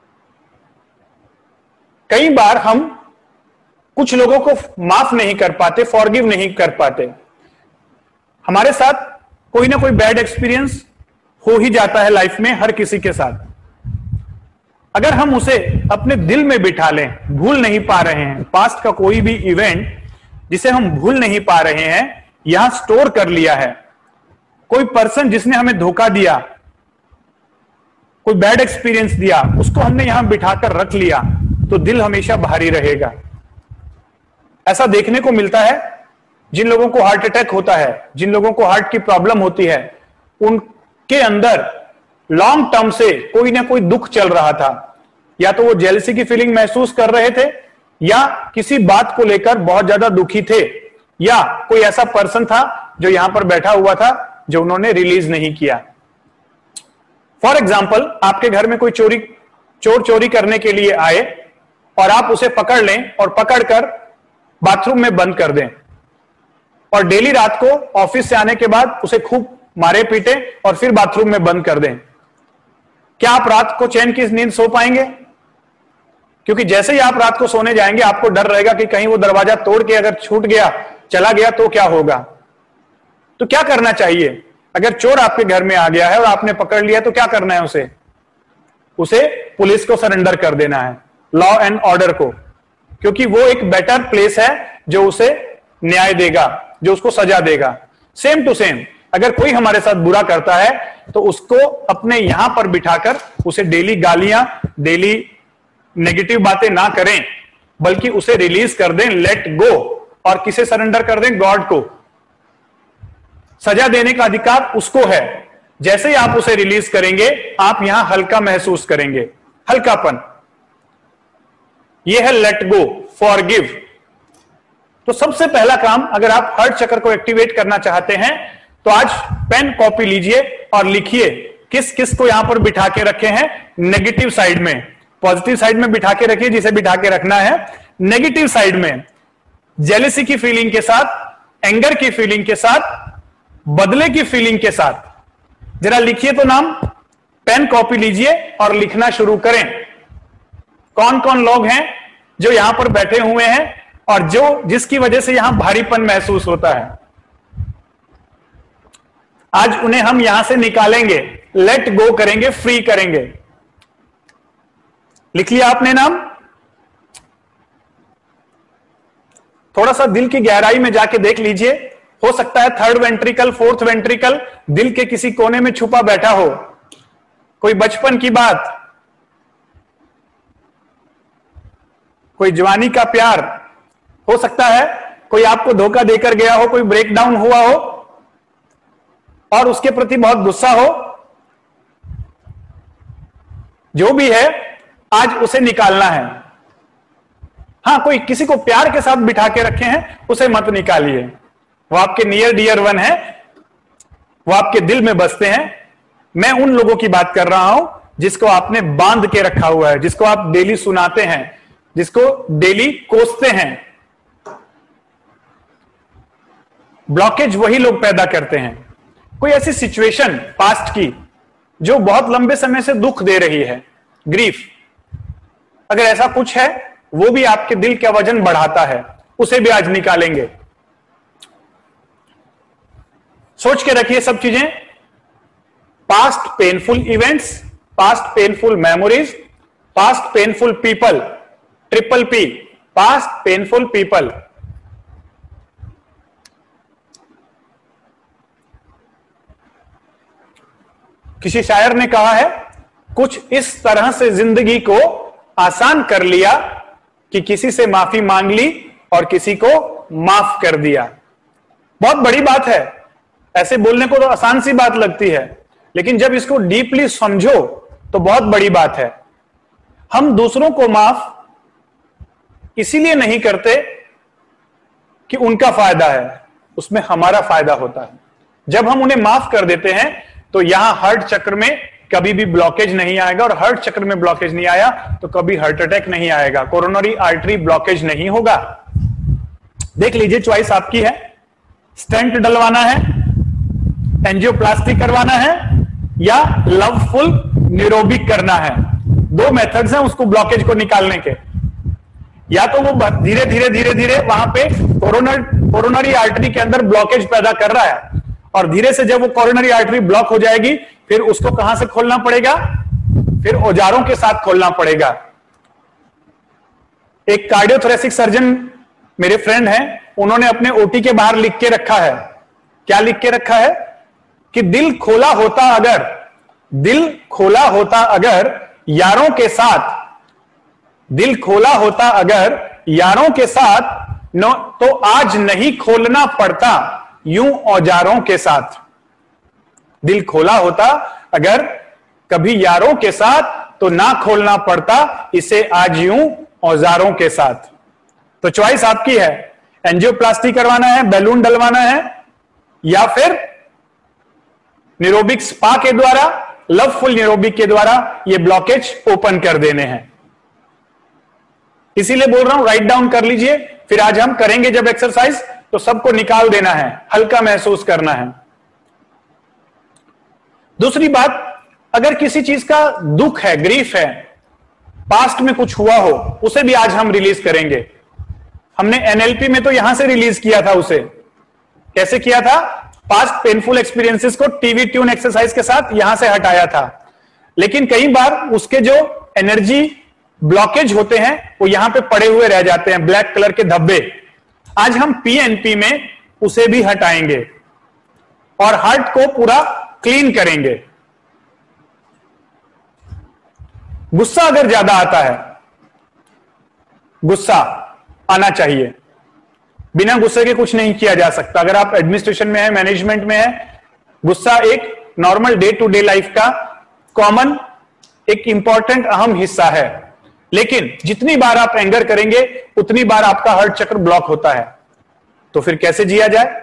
कई बार हम कुछ लोगों को माफ नहीं कर पाते, फॉरगिव नहीं कर पाते। हमारे साथ कोई ना कोई बैड एक्सपीरियंस हो ही जाता है लाइफ में, हर किसी के साथ। अगर हम उसे अपने दिल में बिठा लें, भूल नहीं पा रहे हैं, पास्ट का कोई भी इवेंट जिसे हम भूल नहीं पा रहे हैं, यहां स्टोर कर लिया है, कोई पर्सन जिसने हमें धोखा दिया, कोई बैड एक्सपीरियंस दिया, उसको हमने यहां बिठाकर रख लिया, तो दिल हमेशा भारी रहेगा। ऐसा देखने को मिलता है जिन लोगों को हार्ट अटैक होता है, जिन लोगों को हार्ट की प्रॉब्लम होती है, उनके अंदर लॉन्ग टर्म से कोई ना कोई दुख चल रहा था। या तो वो जेलसी की फीलिंग महसूस कर रहे थे, या किसी बात को लेकर बहुत ज्यादा दुखी थे, या कोई ऐसा पर्सन था जो यहां पर बैठा हुआ था जो उन्होंने रिलीज नहीं किया। फॉर एग्जाम्पल, आपके घर में कोई चोरी चोर चोरी करने के लिए आए और आप उसे पकड़ लें और पकड़कर बाथरूम में बंद कर दें और डेली रात को ऑफिस से आने के बाद उसे खूब मारे पीटे और फिर बाथरूम में बंद कर दें। क्या आप रात को चैन की नींद सो पाएंगे? क्योंकि जैसे ही आप रात को सोने जाएंगे आपको डर रहेगा कि कहीं वो दरवाजा तोड़ के अगर छूट गया, चला गया तो क्या होगा। तो क्या करना चाहिए? अगर चोर आपके घर में आ गया है और आपने पकड़ लिया तो क्या करना है? उसे उसे पुलिस को सरेंडर कर देना है, लॉ एंड ऑर्डर को, क्योंकि वो एक बेटर प्लेस है जो उसे न्याय देगा, जो उसको सजा देगा। सेम टू सेम अगर कोई हमारे साथ बुरा करता है तो उसको अपने यहां पर बिठाकर उसे डेली गालियां, डेली नेगेटिव बातें ना करें, बल्कि उसे रिलीज कर दें, लेट गो, और किसे सरेंडर कर दें? गॉड को। सजा देने का अधिकार उसको है। जैसे ही आप उसे रिलीज करेंगे आप यहां हल्का महसूस करेंगे, हल्कापन। यह है लेट गो, फॉरगिव। तो सबसे पहला काम, अगर आप हर्ट चक्र को एक्टिवेट करना चाहते हैं तो आज पेन कॉपी लीजिए और लिखिए किस किस को यहां पर बिठा के रखे हैं नेगेटिव साइड में। पॉजिटिव साइड में बिठा के रखिए जिसे बिठा के रखना है। नेगेटिव साइड में जेलसी की फीलिंग के साथ, एंगर की फीलिंग के साथ, बदले की फीलिंग के साथ, जरा लिखिए तो नाम। पेन कॉपी लीजिए और लिखना शुरू करें। कौन कौन लोग हैं जो यहां पर बैठे हुए हैं और जो जिसकी वजह से यहां भारीपन महसूस होता है, आज उन्हें हम यहां से निकालेंगे, लेट गो करेंगे, फ्री करेंगे। लिख लिया आपने नाम? थोड़ा सा दिल की गहराई में जाके देख लीजिए, हो सकता है थर्ड वेंट्रिकल, फोर्थ वेंट्रिकल दिल के किसी कोने में छुपा बैठा हो। कोई बचपन की बात, कोई जवानी का प्यार, हो सकता है कोई आपको धोखा देकर गया हो, कोई ब्रेकडाउन हुआ हो और उसके प्रति बहुत गुस्सा हो। जो भी है आज उसे निकालना है। हां, कोई किसी को प्यार के साथ बिठा के रखे हैं, उसे मत निकालिए। वो आपके नियर डियर वन है, वो आपके दिल में बसते हैं। मैं उन लोगों की बात कर रहा हूं जिसको आपने बांध के रखा हुआ है, जिसको आप डेली सुनाते हैं, जिसको डेली कोसते हैं। ब्लॉकेज वही लोग पैदा करते हैं। कोई ऐसी सिचुएशन पास्ट की जो बहुत लंबे समय से दुख दे रही है, ग्रीफ, अगर ऐसा कुछ है, वो भी आपके दिल का वजन बढ़ाता है, उसे भी आज निकालेंगे। सोच के रखिए सब चीजें। Past painful events, past painful memories, past painful people, triple P, past painful people. किसी शायर ने कहा है, कुछ इस तरह से जिंदगी को आसान कर लिया कि किसी से माफी मांग ली और किसी को माफ कर दिया। बहुत बड़ी बात है। ऐसे बोलने को तो आसान सी बात लगती है, लेकिन जब इसको डीपली समझो तो बहुत बड़ी बात है। हम दूसरों को माफ इसीलिए नहीं करते कि उनका फायदा है, उसमें हमारा फायदा होता है। जब हम उन्हें माफ कर देते हैं तो यहां हार्ट चक्र में कभी भी ब्लॉकेज नहीं आएगा, और हार्ट चक्र में ब्लॉकेज नहीं आया तो कभी हार्ट अटैक नहीं आएगा, कोरोनरी आर्टरी ब्लॉकेज नहीं होगा। देख लीजिए, चॉइस आपकी है। स्टेंट डलवाना है, एंजियोप्लास्टी करवाना है, या लवफुल न्यूरोबिक करना है। दो मेथड्स हैं उसको ब्लॉकेज को निकालने के। या तो वो धीरे धीरे धीरे धीरे वहां पे कोरोनर कोरोनरी आर्टरी के अंदर ब्लॉकेज पैदा कर रहा है, और धीरे से जब वो कोरोनरी आर्टरी ब्लॉक हो जाएगी फिर उसको कहां से खोलना पड़ेगा? फिर औजारों के साथ खोलना पड़ेगा। एक कार्डियोथोरेसिक सर्जन मेरे फ्रेंड हैं, उन्होंने अपने ओटी के बाहर लिख के रखा है। क्या लिख के रखा है? कि दिल खोला होता अगर दिल खोला होता अगर यारों के साथ दिल खोला होता अगर यारों के साथ न, तो आज नहीं खोलना पड़ता यूं औजारों के साथ। दिल खोला होता अगर कभी यारों के साथ तो ना खोलना पड़ता इसे आज यूं औजारों के साथ। तो चॉइस आपकी है, एंजियोप्लास्टी करवाना है, बैलून डलवाना है, या फिर न्यूरोबिक स्पा के द्वारा लवफुल न्यूरोबिक के द्वारा ये ब्लॉकेज ओपन कर देने हैं। इसीलिए बोल रहा हूं राइट डाउन कर लीजिए, फिर आज हम करेंगे जब एक्सरसाइज तो सबको निकाल देना है, हल्का महसूस करना है। दूसरी बात, अगर किसी चीज का दुख है, ग्रीफ है, पास्ट में कुछ हुआ हो, उसे भी आज हम रिलीज करेंगे। हमने एनएलपी में तो यहां से रिलीज किया था उसे। कैसे किया था? पास्ट पेनफुल एक्सपीरियंसेस को टीवी ट्यून एक्सरसाइज के साथ यहां से हटाया था। लेकिन कई बार उसके जो एनर्जी ब्लॉकेज होते हैं वो यहां पे पड़े हुए रह जाते हैं, ब्लैक कलर के धब्बे। आज हम पीएनपी में उसे भी हटाएंगे और हार्ट को पूरा क्लीन करेंगे। गुस्सा अगर ज्यादा आता है, गुस्सा आना चाहिए, बिना गुस्से के कुछ नहीं किया जा सकता। अगर आप एडमिनिस्ट्रेशन में है, मैनेजमेंट में है, गुस्सा एक normal day to day life का कॉमन एक इंपॉर्टेंट अहम हिस्सा है। लेकिन जितनी बार आप एंगर करेंगे उतनी बार आपका हार्ट चक्र ब्लॉक होता है। तो फिर कैसे जिया जाए?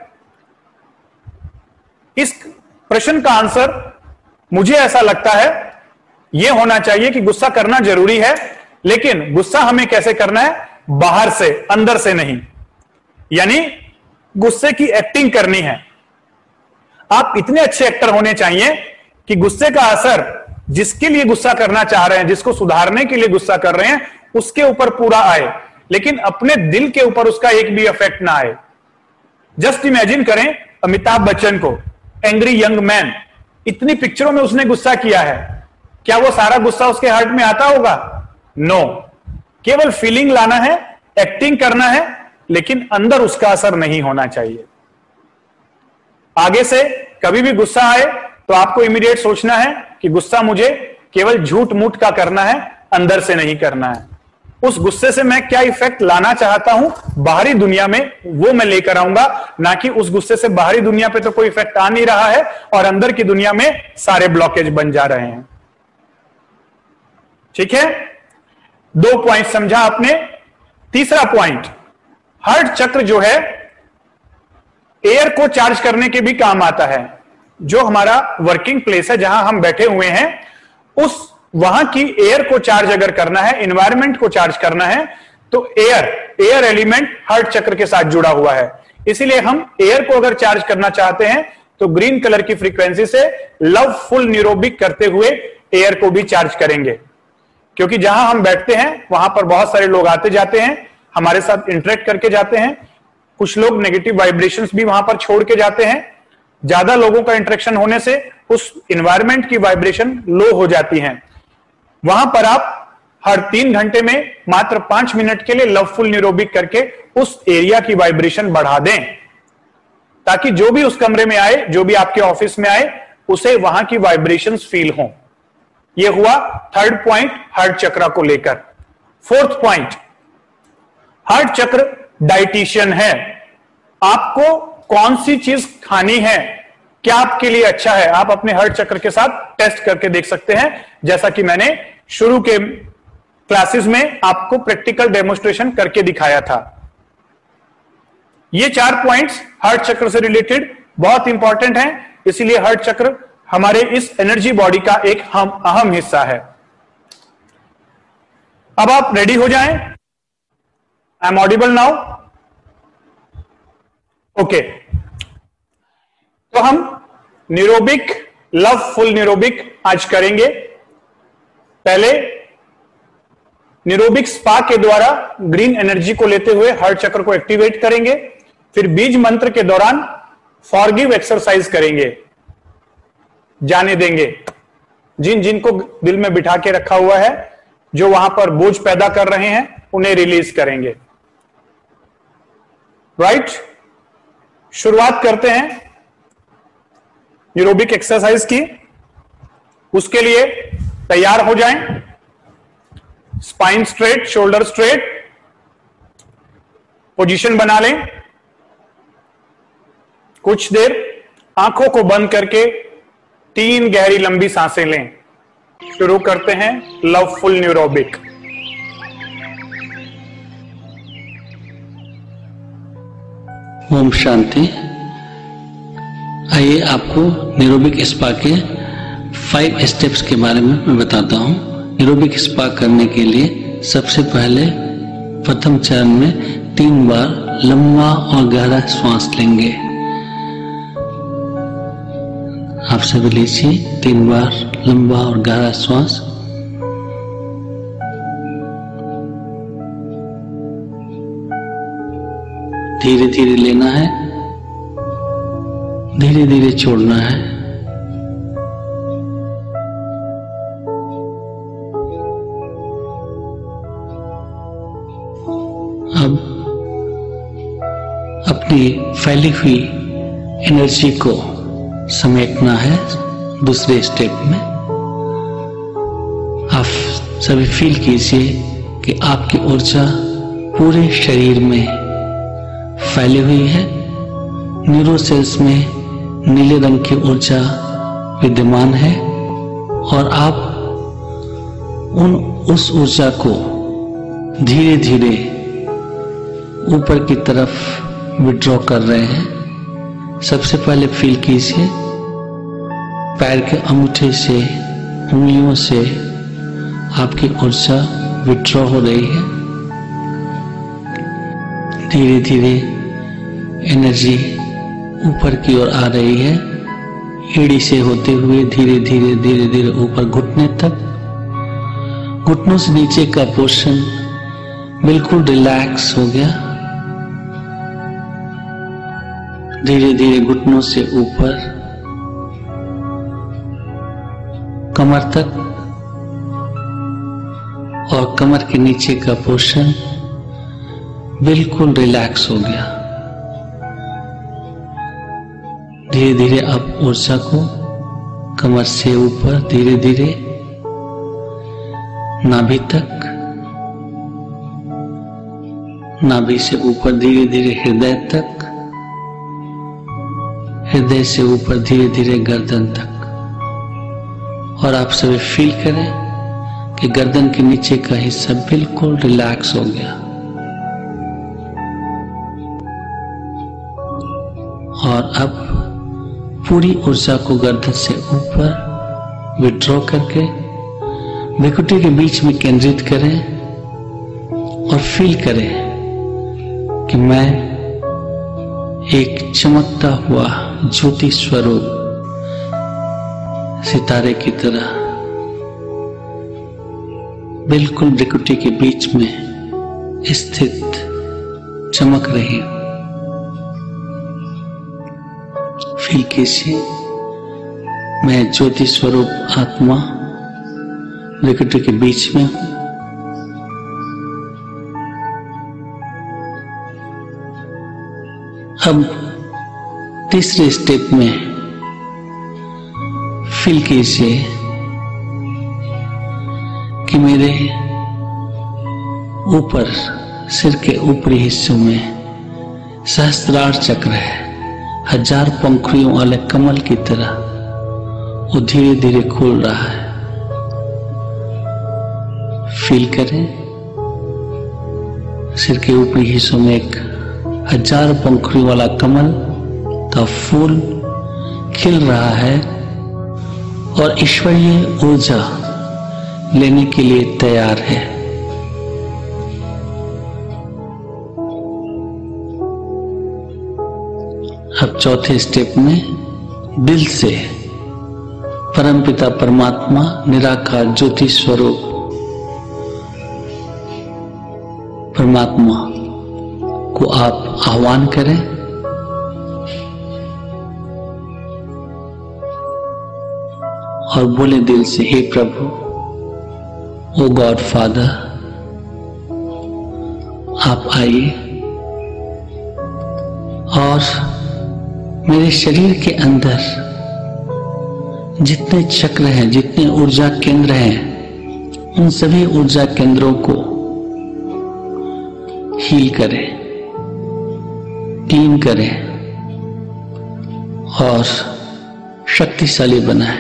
इस प्रश्न का आंसर मुझे ऐसा लगता है यह होना चाहिए कि गुस्सा करना जरूरी है, लेकिन गुस्सा हमें कैसे करना है? बाहर से, अंदर से नहीं। यानी गुस्से की एक्टिंग करनी है। आप इतने अच्छे एक्टर होने चाहिए कि गुस्से का असर जिसके लिए गुस्सा करना चाह रहे हैं, जिसको सुधारने के लिए गुस्सा कर रहे हैं, उसके ऊपर पूरा आए, लेकिन अपने दिल के ऊपर उसका एक भी इफेक्ट ना आए। जस्ट इमेजिन करें अमिताभ बच्चन को, एंग्री यंग मैन, इतनी पिक्चरों में उसने गुस्सा किया है, क्या वो सारा गुस्सा उसके हार्ट में आता होगा? नो। केवल फीलिंग लाना है, एक्टिंग करना है, लेकिन अंदर उसका असर नहीं होना चाहिए। आगे से कभी भी गुस्सा आए तो आपको इमीडिएट सोचना है कि गुस्सा मुझे केवल झूठ मूठ का करना है, अंदर से नहीं करना है। उस गुस्से से मैं क्या इफेक्ट लाना चाहता हूं बाहरी दुनिया में, वो मैं लेकर आऊंगा, ना कि उस गुस्से से बाहरी दुनिया पे तो कोई इफेक्ट आ नहीं रहा है और अंदर की दुनिया में सारे ब्लॉकेज बन जा रहे हैं। ठीक है, दो पॉइंट समझा आपने। तीसरा पॉइंट, हार्ट चक्र जो है एयर को चार्ज करने के भी काम आता है। जो हमारा वर्किंग प्लेस है, जहां हम बैठे हुए हैं, उस वहां की एयर को चार्ज अगर करना है, एनवायरमेंट को चार्ज करना है, तो एयर एयर एलिमेंट हार्ट चक्र के साथ जुड़ा हुआ है। इसीलिए हम एयर को अगर चार्ज करना चाहते हैं तो ग्रीन कलर की फ्रीक्वेंसी से लवफुल न्यूरोबिक करते हुए एयर को भी चार्ज करेंगे। क्योंकि जहां हम बैठते हैं वहां पर बहुत सारे लोग आते जाते हैं, हमारे साथ इंटरेक्ट करके जाते हैं। कुछ लोग नेगेटिव वाइब्रेशंस भी वहां पर छोड़ के जाते हैं। ज्यादा लोगों का इंटरेक्शन होने से उस एनवायरमेंट की वाइब्रेशन लो हो जाती है। वहां पर आप हर तीन घंटे में मात्र पांच मिनट के लिए लवफुल न्यूरोबिक करके उस एरिया की वाइब्रेशन बढ़ा दें, ताकि जो भी उस कमरे में आए, जो भी आपके ऑफिस में आए, उसे वहां की वाइब्रेशंस फील हो। यह हुआ थर्ड पॉइंट हार्ट चक्र को लेकर। फोर्थ पॉइंट, हार्ट चक्र डाइटिशियन है। आपको कौन सी चीज खानी है, क्या आपके लिए अच्छा है, आप अपने हार्ट चक्र के साथ टेस्ट करके देख सकते हैं, जैसा कि मैंने शुरू के क्लासेस में आपको प्रैक्टिकल डेमोन्स्ट्रेशन करके दिखाया था। ये चार पॉइंट्स हार्ट चक्र से रिलेटेड बहुत इंपॉर्टेंट हैं, इसीलिए हार्ट चक्र हमारे इस एनर्जी बॉडी का एक हम अहम हिस्सा है। अब आप रेडी हो जाएं। I am audible now? Okay, तो हम न्यूरोबिक, लवफुल न्यूरोबिक आज करेंगे। पहले न्यूरोबिक स्पा के द्वारा ग्रीन एनर्जी को लेते हुए हार्ट चक्र को एक्टिवेट करेंगे। फिर बीज मंत्र के दौरान फॉरगिव एक्सरसाइज करेंगे, जाने देंगे जिन जिन को दिल में बिठा के रखा हुआ है, जो वहां पर बोझ पैदा कर रहे हैं, उन्हें रिलीज करेंगे। राइट, शुरुआत करते हैं न्यूरोबिक एक्सरसाइज की। उसके लिए तैयार हो जाएं। Spine straight, shoulder straight, position बना लें। कुछ देर आंखों को बंद करके तीन गहरी लंबी सांसें लें। शुरू करते हैं लवफुल न्यूरोबिक। ओम शांति। आइए आपको न्यूरोबिक स्पा के फाइव स्टेप्स के बारे में मैं बताता हूँ। एरोबिक स्पा करने के लिए सबसे पहले प्रथम चरण में तीन बार लंबा और गहरा श्वास लेंगे। आप सभी लीजिए तीन बार लंबा और गहरा श्वास। धीरे धीरे लेना है, धीरे धीरे छोड़ना है। अब अपनी फैली हुई एनर्जी को समेटना है दूसरे स्टेप में। आप सभी फील कीजिए कि आपकी ऊर्जा पूरे शरीर में फैली हुई है। न्यूरो सेल्स में नीले रंग की ऊर्जा विद्यमान है और आप उन उस ऊर्जा को धीरे धीरे ऊपर की तरफ विड्रॉ कर रहे हैं। सबसे पहले फील कीजिए पैर के अंगूठे से, उंगलियों से आपकी ऊर्जा विड्रॉ हो रही है। धीरे धीरे एनर्जी ऊपर की ओर आ रही है, एड़ी से होते हुए धीरे धीरे धीरे धीरे ऊपर घुटने तक। घुटनों से नीचे का पोर्शन बिल्कुल रिलैक्स हो गया। धीरे धीरे घुटनों से ऊपर कमर तक और कमर के नीचे का पोर्शन बिल्कुल रिलैक्स हो गया। धीरे धीरे अब ऊर्जा को कमर से ऊपर धीरे धीरे नाभि तक, नाभि से ऊपर धीरे धीरे हृदय तक, हृदय से ऊपर धीरे धीरे गर्दन तक। और आप सभी फील करें कि गर्दन के नीचे का हिस्सा बिल्कुल रिलैक्स हो गया। और अब पूरी ऊर्जा को गर्दन से ऊपर विड्रॉ करके भृकुटी के बीच में केंद्रित करें और फील करें कि मैं एक चमकता हुआ ज्योति स्वरूप सितारे की तरह बिल्कुल भृकुटी के बीच में स्थित चमक रही हूं। फील कीजिए मैं ज्योति स्वरूप आत्मा भृकुटी के बीच में हूं। अब तीसरे स्टेप में फील कीजिए कि मेरे ऊपर सिर के ऊपरी हिस्सों में सहस्त्रार चक्र है। हजार पंखुड़ियों वाले कमल की तरह वो धीरे धीरे खुल रहा है। फील करें सिर के ऊपरी हिस्सों में एक हजार पंखुड़ी वाला कमल का फूल खिल रहा है और ईश्वरीय ऊर्जा लेने के लिए तैयार है। अब चौथे स्टेप में दिल से परमपिता परमात्मा निराकार ज्योति स्वरूप परमात्मा को आप आह्वान करें और बोले दिल से, हे प्रभु, ओ गॉड फादर, आप आइए और मेरे शरीर के अंदर जितने चक्र हैं, जितने ऊर्जा केंद्र हैं, उन सभी ऊर्जा केंद्रों को हील करें, क्लीन करें और शक्तिशाली बनाएं।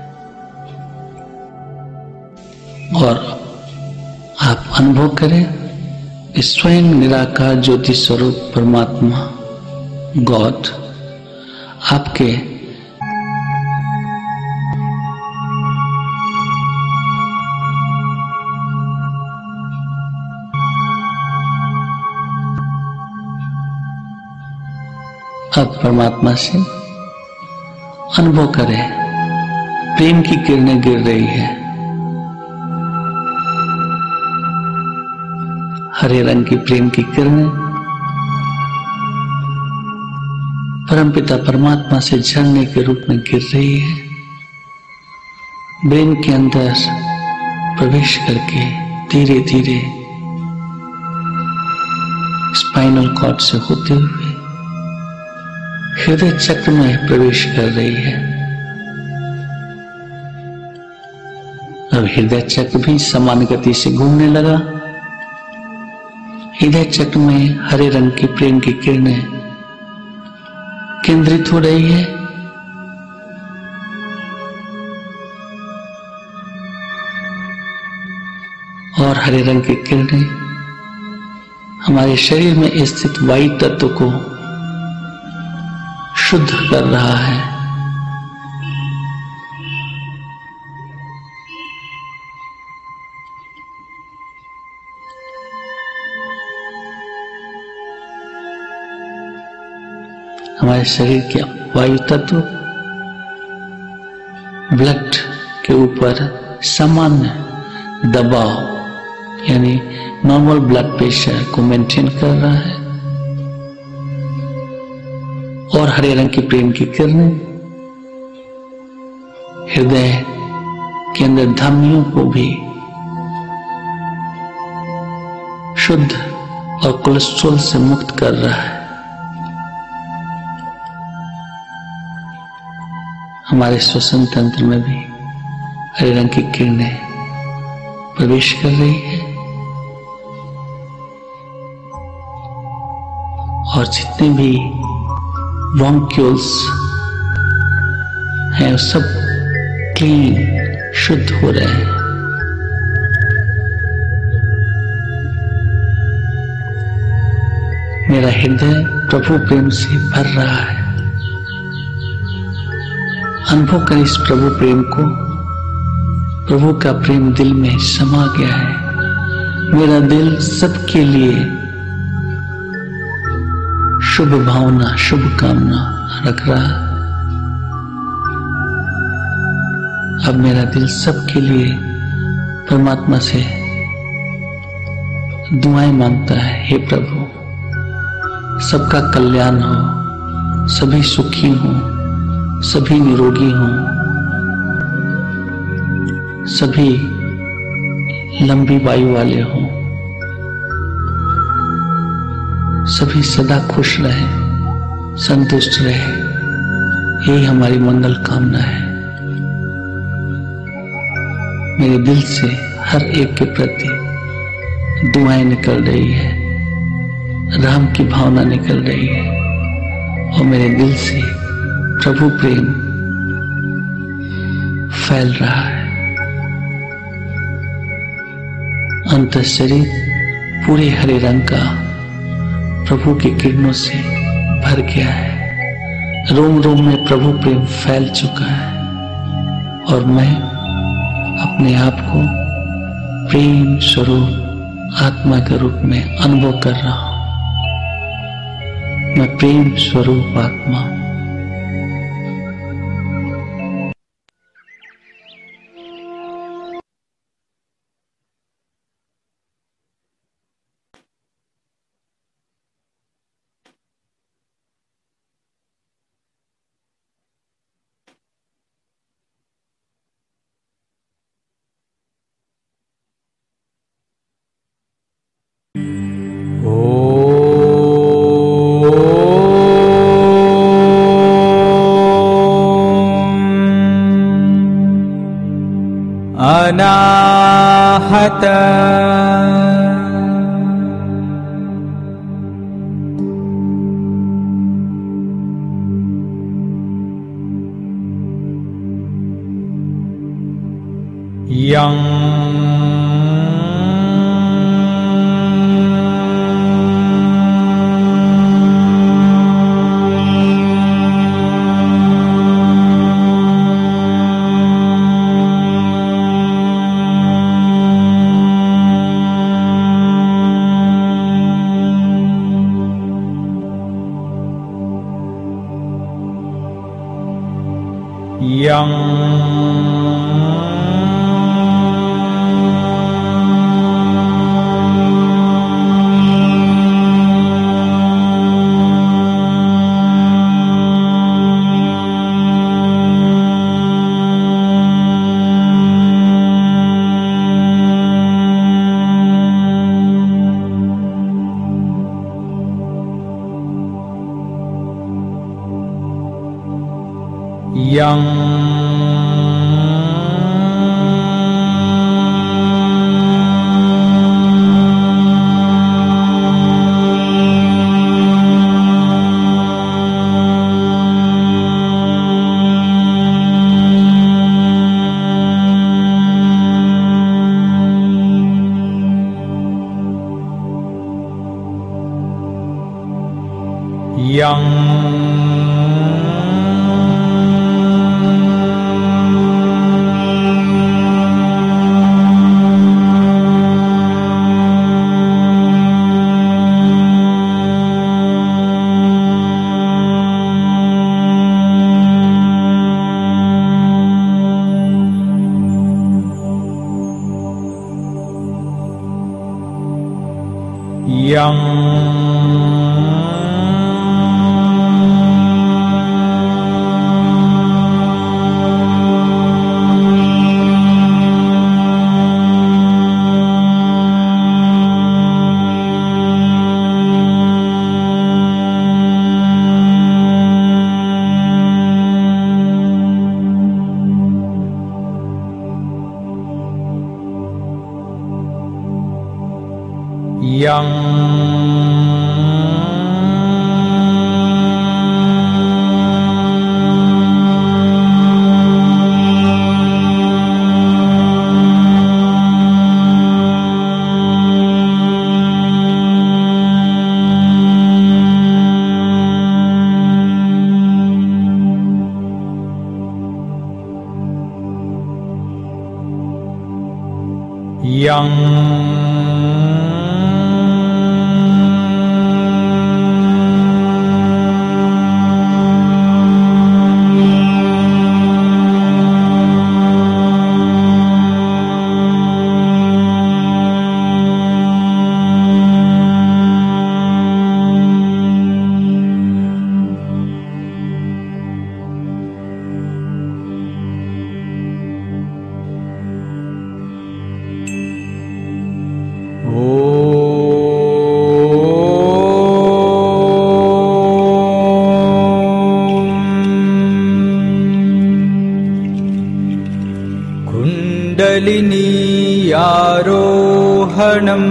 और आप अनुभव करें कि स्वयं निराकार ज्योति स्वरूप परमात्मा गॉड आपके अब परमात्मा से अनुभव करें, प्रेम की किरणें गिर रही है, हरे रंग की प्रेम की किरणें परमपिता परमात्मा से झरने के रूप में गिर रही है। ब्रेन के अंदर प्रवेश करके धीरे धीरे स्पाइनल कॉर्ड से होते हुए हृदय चक्र में प्रवेश कर रही है। अब हृदय चक्र भी समान गति से घूमने लगा। हृदय चक्र में हरे रंग की प्रेम की किरणें केंद्रित हो रही है। और हरे रंग की किरणें हमारे शरीर में स्थित वायु तत्व को शुद्ध कर रहा है। हमारे शरीर के वायु तत्व ब्लड के ऊपर सामान्य दबाव यानी नॉर्मल ब्लड प्रेशर को मेंटेन कर रहा है। और हरे रंग की प्रेम की किरणें हृदय के अंदर धमनियों को भी शुद्ध और कोलेस्ट्रॉल से मुक्त कर रहा है। हमारे श्वसन तंत्र में भी हरे रंग की किरणें प्रवेश कर रही है। और जितने भी ब्रोंक्यूल्स हैं सब क्लीन शुद्ध हो रहे हैं। मेरा हृदय प्रभु प्रेम से भर रहा है। अनुभव कर इस प्रभु प्रेम को। प्रभु का प्रेम दिल में समा गया है। मेरा दिल सबके लिए शुभ भावना शुभ कामना रख रहा है। अब मेरा दिल सबके लिए परमात्मा से दुआएं मांगता है। हे प्रभु, सबका कल्याण हो, सभी सुखी हो, सभी निरोगी हो, सभी लंबी वायु वाले हों, सभी सदा खुश रहे, संतुष्ट रहे। यही हमारी मंगल कामना है। मेरे दिल से हर एक के प्रति दुआएं निकल रही है, राम की भावना निकल रही है और मेरे दिल से प्रभु प्रेम फैल रहा है। अंतर शरीर पूरे हरे रंग का प्रभु की किरणों से भर गया है। रोम रोम में प्रभु प्रेम फैल चुका है और मैं अपने आप को प्रेम स्वरूप आत्मा के रूप में अनुभव कर रहा हूं। मैं प्रेम स्वरूप आत्मा हूं। अनाहत यं yang yang yang yang yang yang kundalini आरोहणम्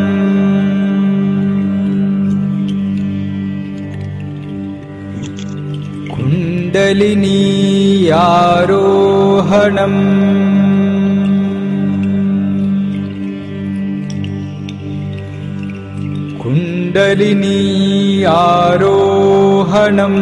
kundalini आरोहणम् kundalini आरोहणम्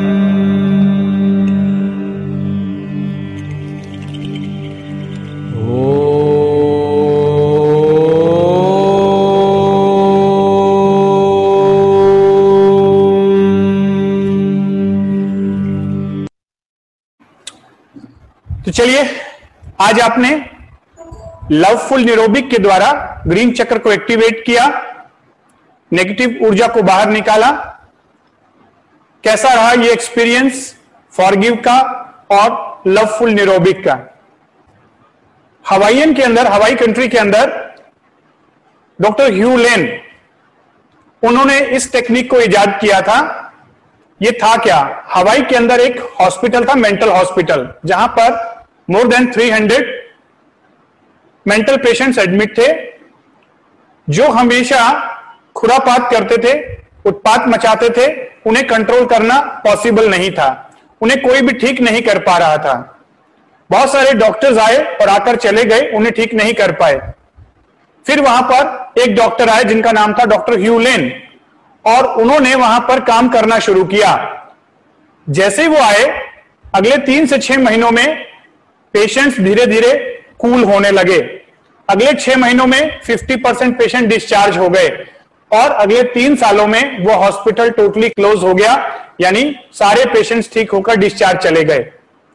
तो चलिए, आज आपने लवफुल न्यूरोबिक के द्वारा ग्रीन चक्र को एक्टिवेट किया, नेगेटिव ऊर्जा को बाहर निकाला। कैसा रहा ये एक्सपीरियंस फॉरगिव का और लवफुल न्यूरोबिक का? हवाईयन के अंदर, हवाई कंट्री के अंदर डॉक्टर ह्यू लेन, उन्होंने इस टेक्निक को इजाद किया था। ये था क्या? हवाई के अंदर एक हॉस्पिटल था, मेंटल हॉस्पिटल, जहां पर more than three hundred mental patients admit थे, जो हमेशा खुरापात करते थे, उत्पात मचाते थे। उन्हें कंट्रोल करना पॉसिबल नहीं था, उन्हें कोई भी ठीक नहीं कर पा रहा था। बहुत सारे डॉक्टर्स आए और आकर चले गए, उन्हें ठीक नहीं कर पाए। फिर वहां पर एक डॉक्टर आए जिनका नाम था डॉक्टर ह्यू लेन, और उन्होंने वहां पर काम करना शुरू किया। जैसे वो आए, अगले तीन से छह महीनों में पेशेंट्स धीरे धीरे कूल होने लगे। अगले छह महीनों में पचास परसेंट पेशेंट डिस्चार्ज हो गए, और अगले तीन सालों में वो हॉस्पिटल टोटली क्लोज हो गया, यानी सारे पेशेंट्स ठीक होकर डिस्चार्ज चले गए।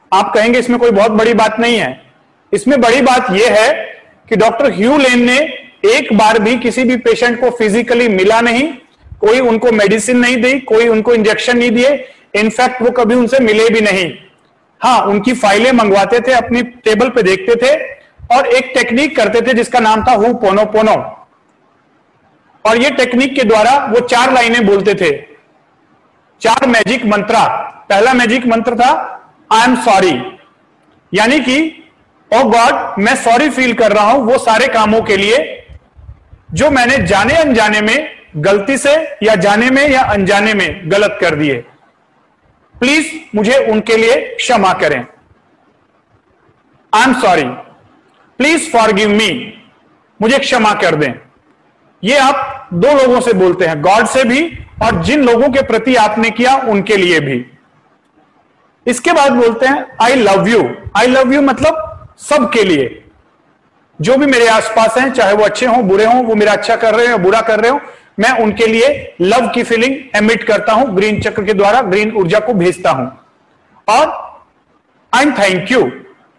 आप कहेंगे इसमें कोई बहुत बड़ी बात नहीं है। इसमें बड़ी बात यह है कि डॉक्टर ह्यू लेन ने एक बार भी किसी भी पेशेंट को फिजिकली मिला नहीं, कोई उनको मेडिसिन नहीं दी, कोई उनको इंजेक्शन नहीं दिए, इनफैक्ट वो कभी उनसे मिले भी नहीं। हाँ, उनकी फाइलें मंगवाते थे, अपनी टेबल पे देखते थे और एक टेक्निक करते थे जिसका नाम था हु पोनो पोनो। और ये टेक्निक के द्वारा वो चार लाइनें बोलते थे, चार मैजिक मंत्रा। पहला मैजिक मंत्र था आई एम सॉरी, यानी कि ओ गॉड मैं सॉरी फील कर रहा हूं वो सारे कामों के लिए जो मैंने जाने अनजाने में, गलती से या जाने में या अनजाने में गलत कर दिए, प्लीज मुझे उनके लिए क्षमा करें। I am sorry, please forgive me, मुझे क्षमा कर दें। ये आप दो लोगों से बोलते हैं, गॉड से भी और जिन लोगों के प्रति आपने किया उनके लिए भी। इसके बाद बोलते हैं I love you. I love you मतलब सबके लिए, जो भी मेरे आसपास हैं, चाहे वो अच्छे हों बुरे हों, वो मेरा अच्छा कर रहे हो या बुरा कर रहे हो, मैं उनके लिए लव की फीलिंग एमिट करता हूं, ग्रीन चक्र के द्वारा ग्रीन ऊर्जा को भेजता हूं। और आई एम थैंक यू,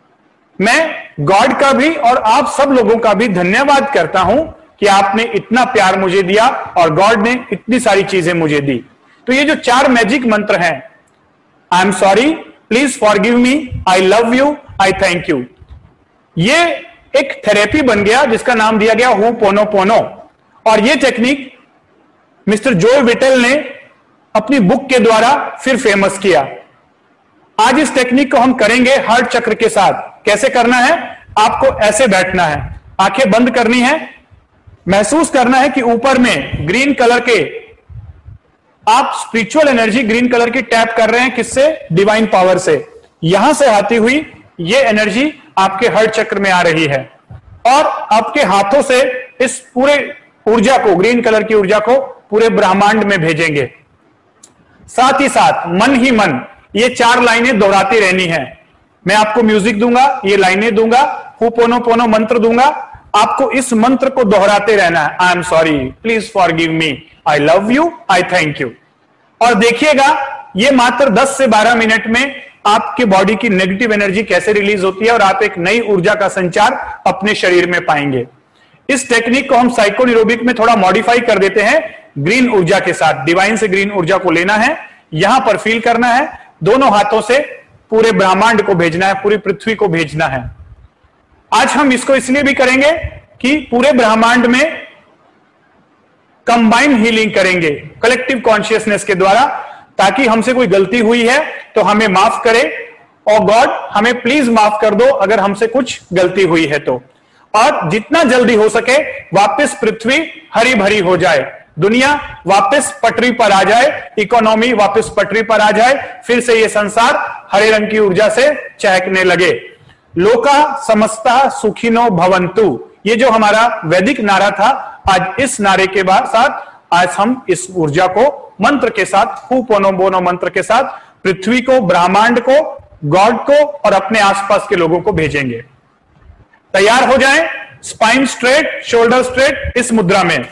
मैं गॉड का भी और आप सब लोगों का भी धन्यवाद करता हूं कि आपने इतना प्यार मुझे दिया और गॉड ने इतनी सारी चीजें मुझे दी। तो ये जो चार मैजिक मंत्र हैं, I am sorry, please forgive me, I love you, I thank you, ये एक थेरेपी बन गया जिसका नाम दिया गया हु पोनो पोनो। और ये टेक्निक मिस्टर जोय विटेल ने अपनी बुक के द्वारा फिर फेमस किया। आज इस टेक्निक को हम करेंगे हार्ट चक्र के साथ। कैसे करना है? आपको ऐसे बैठना है, आंखें बंद करनी है, महसूस करना है कि ऊपर में ग्रीन कलर के आप स्पिरिचुअल एनर्जी ग्रीन कलर की टैप कर रहे हैं। किससे? डिवाइन पावर से। यहां से आती हुई ये एनर्जी आपके हार्ट चक्र में आ रही है और आपके हाथों से इस पूरे ऊर्जा को, ग्रीन कलर की ऊर्जा को पूरे ब्रह्मांड में भेजेंगे। साथ ही साथ मन ही मन ये चार लाइनें दोहराती रहनी है। मैं आपको म्यूजिक दूंगा, ये लाइनें दूंगा, हु पोनो पोनो मंत्र दूंगा, आपको इस मंत्र को दोहराते रहना है। I am sorry, please forgive me, I love you, I thank you. और देखिएगा ये मात्र दस से बारह मिनट में आपकी बॉडी की नेगेटिव एनर्जी कैसे रिलीज होती है और आप एक नई ऊर्जा का संचार अपने शरीर में पाएंगे। इस टेक्निक को हम साइकोन्यूरोबिक में थोड़ा मॉडिफाई कर देते हैं ग्रीन ऊर्जा के साथ। डिवाइन से ग्रीन ऊर्जा को लेना है, यहां पर फील करना है, दोनों हाथों से पूरे ब्रह्मांड को भेजना है, पूरी पृथ्वी को भेजना है। आज हम इसको इसलिए भी करेंगे कि पूरे ब्रह्मांड में कंबाइन हीलिंग करेंगे कलेक्टिव कॉन्शियसनेस के द्वारा, ताकि हमसे कोई गलती हुई है तो हमें माफ करे और गॉड हमें प्लीज माफ कर दो अगर हमसे कुछ गलती हुई है तो। और जितना जल्दी हो सके वापस पृथ्वी हरी भरी हो जाए, दुनिया वापस पटरी पर आ जाए, इकोनॉमी वापस पटरी पर आ जाए, फिर से ये संसार हरे रंग की ऊर्जा से चहकने लगे। लोका समस्ता सुखिनो भवंतु, ये जो हमारा वैदिक नारा था, आज इस नारे के बाद साथ आज हम इस ऊर्जा को मंत्र के साथ, हु पोनो पोनो मंत्र के साथ पृथ्वी को, ब्रह्मांड को, गॉड को और अपने आसपास के लोगों को भेजेंगे। तैयार हो जाएं, स्पाइन स्ट्रेट, शोल्डर स्ट्रेट, इस मुद्रा में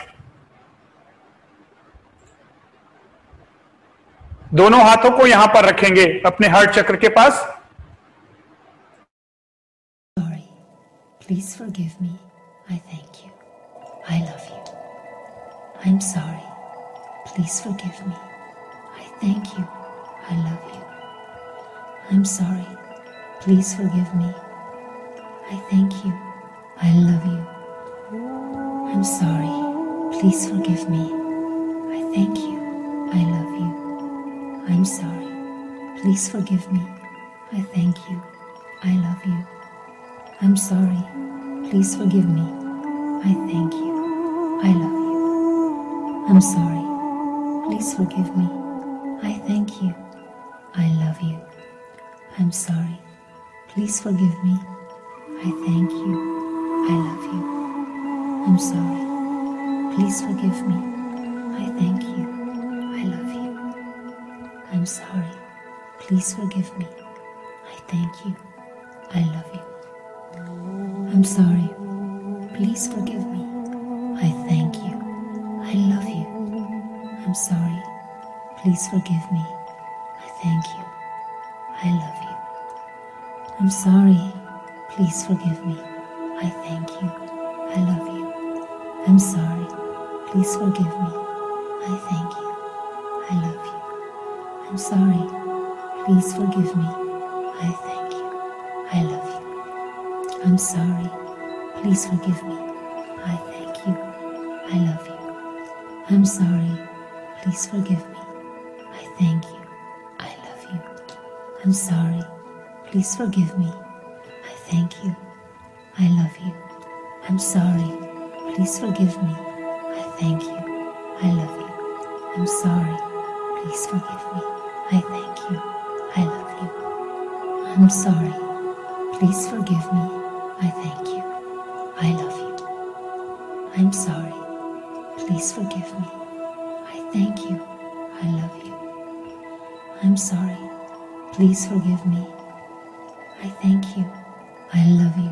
दोनों हाथों को यहां पर रखेंगे अपने हार्ट चक्र के पास। Sorry, please forgive me. I thank you. I love you. I'm sorry. Please forgive me. I thank you. I love you. I'm sorry. Please forgive me. I thank you. I love you. I'm sorry. Please forgive me. I thank you. I love you. I'm sorry. Please forgive me. I thank you. I love you. I'm sorry. Please forgive me. I thank you. I love you. I'm sorry. Please forgive me. I thank you. I love you. I'm sorry. Please forgive me. I thank you. I love you. I'm sorry. Please forgive me. I thank you. I love you. I'm sorry. Please forgive me. I thank you. I love you. I'm sorry. Please forgive me. I thank you. I love you. I'm sorry. Please forgive me. I thank you. I love you. I'm sorry. Please forgive me. I thank you. I love you. I'm sorry. Please forgive me. I thank you. I love you. I'm sorry. Please forgive me. I thank you. I love you. I'm sorry. Please forgive me. I thank you. I love you. I'm sorry. Please forgive me. I thank you. I love you. I'm sorry. Please forgive me. I thank you. I love you. I'm sorry. Please forgive me. I thank you. I love you. I'm sorry. Please forgive me. I thank you. I love you. I'm sorry. Please forgive me. I thank you. I love you. I'm sorry. Please forgive me. I thank you. I love you. I'm sorry. Please forgive me. I thank you. I love you.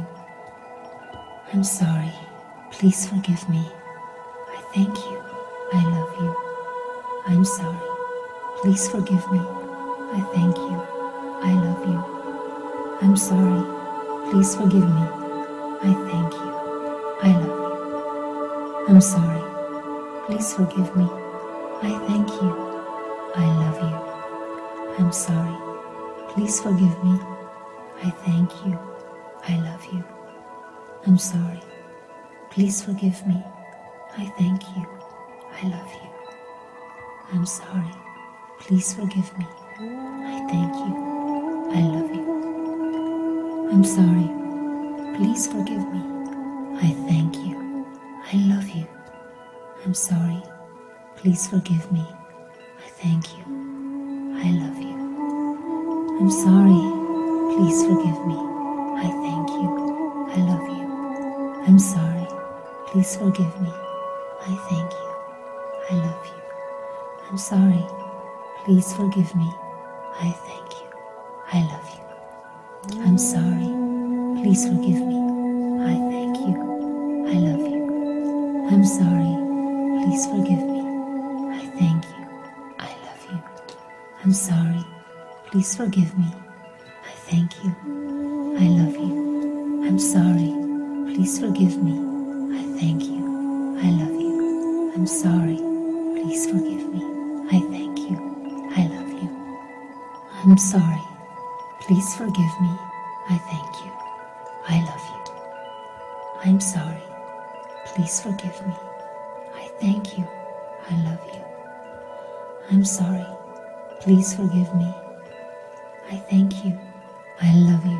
I'm sorry. Please forgive me. I thank you. I love you. I'm sorry. Please forgive me. I thank you. I love you. I'm sorry. Please forgive me. I thank you. I love you. I'm sorry. Please forgive me. I thank you. I love you. I'm sorry. Please forgive me. I thank you. I love you. I'm sorry. Please forgive me. I thank you. I love you. I'm sorry. Please forgive me. I thank you. I love you. I'm sorry. Please forgive me. I thank you. I love you. I'm sorry. Please forgive me. I thank you. I love you. I'm sorry. Please forgive me. I thank you. I love you. I'm sorry. Please forgive me. I thank you. I love you. I'm sorry. Please forgive me. I thank you. I love you. I'm sorry. Please forgive me. I thank you. I love you. I'm sorry. Please forgive me. I thank you. I love you. I'm sorry. Please forgive me. I thank you. I love you. I'm sorry. Please forgive me. I thank you. I love you. I'm sorry. Please forgive me. I thank you. I love you. I'm sorry. Please forgive me. I thank you. I love you. I'm sorry. Please forgive me. I thank you. I love you. I'm sorry. Please forgive me. I thank you. I love you.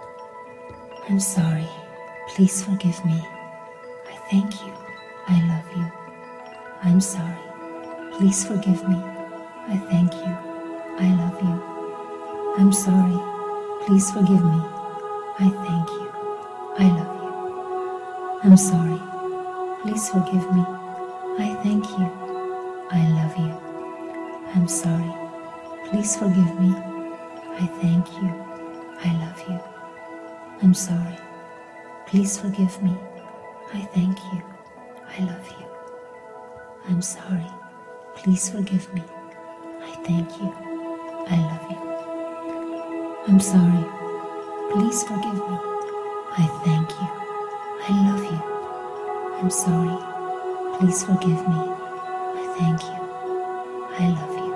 I'm sorry. Please forgive me. I thank you. I love you. I'm sorry. Please forgive me. I thank you. I love you. I'm sorry. Please forgive me. I thank you. I love you. I'm sorry. Please forgive me. I thank you. I love you. I'm sorry. Please forgive me. I thank you. I love you. I'm sorry. Please forgive me. I thank you. I love you. I'm sorry. Please forgive me. I thank you. I love you. I'm sorry. Please forgive me. I thank you. I love you. I'm sorry. Please forgive me. I thank you. I love you.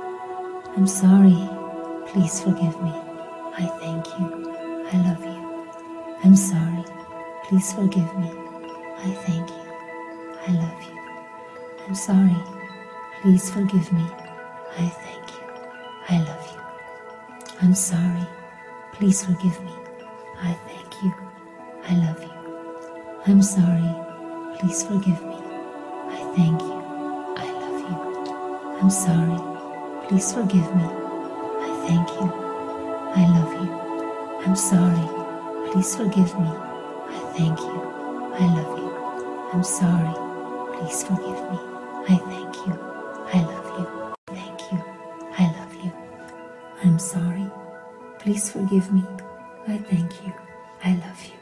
I'm sorry. Please forgive me. I thank you. I love you. I'm sorry. Please forgive me. I thank you. I love you. I'm sorry. Please forgive me. I thank you. I love you. I'm sorry. Please forgive me. I thank you. I love you. I'm sorry. Please forgive me. I thank you. I love you. I'm sorry. Please forgive me. I thank you. I love you. I'm sorry. Please forgive me. I thank you. I love you. I'm sorry. Please forgive me. I thank you. I love you. Thank you. I love you. I'm sorry. Please forgive me. I thank you. I love you.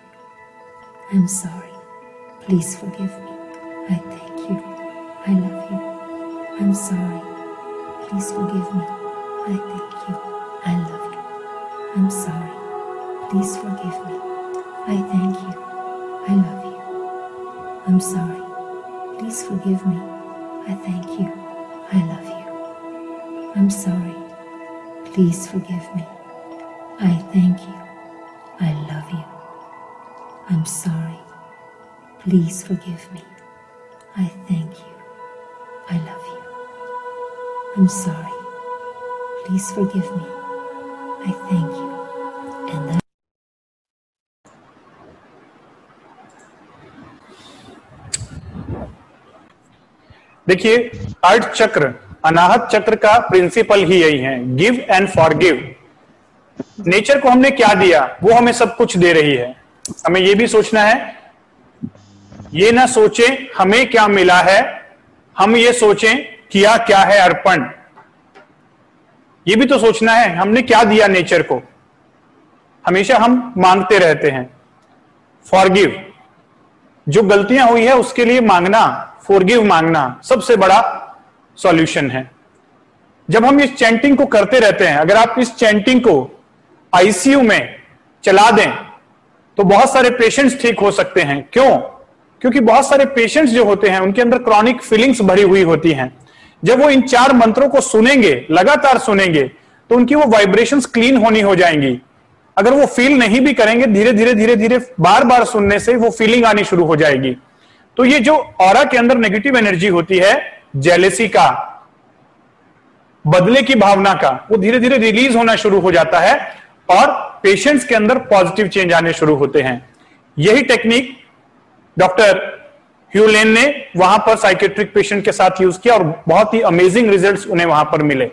I'm sorry. Please forgive me. I thank you. I love you. I'm sorry. Please forgive me. I thank you. I love you. I'm sorry. Please forgive me. I thank you. I love you. I'm sorry. Please forgive me. I thank you. I love you. I'm sorry. Please forgive me. I thank you. I love you. I'm sorry. Please forgive me. I thank you. I love you. I'm sorry. Please forgive me. I thank you. And that देखिए, अर्थ चक्र, अनाहत चक्र का principal ही यही है, give and forgive. Nature को हमने क्या दिया, वो हमें सब कुछ दे रही है। हमें ये भी सोचना है, ये ना सोचें हमें क्या मिला है, हम ये सोचें किया क्या है अर्पण। ये भी तो सोचना है हमने क्या दिया नेचर को। हमेशा हम मांगते रहते हैं। फॉरगिव, जो गलतियां हुई है उसके लिए मांगना, फॉरगिव मांगना सबसे बड़ा सॉल्यूशन है। जब हम इस चैंटिंग को करते रहते हैं, अगर आप इस चैंटिंग को आईसीयू में चला दें तो बहुत सारे पेशेंट्स ठीक हो सकते हैं। क्यों? क्योंकि बहुत सारे पेशेंट्स जो होते हैं उनके अंदर क्रॉनिक फीलिंग्स भरी हुई होती हैं। जब वो इन चार मंत्रों को सुनेंगे, लगातार सुनेंगे, तो उनकी वो वाइब्रेशंस क्लीन होनी हो जाएंगी। अगर वो फील नहीं भी करेंगे, धीरे धीरे धीरे धीरे बार बार सुनने से वो फीलिंग आनी शुरू हो जाएगी। तो ये जो ऑरा के अंदर नेगेटिव एनर्जी होती है, जेलेसी का, बदले की भावना का, वो धीरे धीरे रिलीज होना शुरू हो जाता है और पेशेंट्स के अंदर पॉजिटिव चेंज आने शुरू होते हैं। यही टेक्निक डॉक्टर ह्यू लेन ने वहां पर साइकेट्रिक पेशेंट के साथ यूज किया और बहुत ही अमेजिंग रिजल्ट्स उन्हें वहां पर मिले।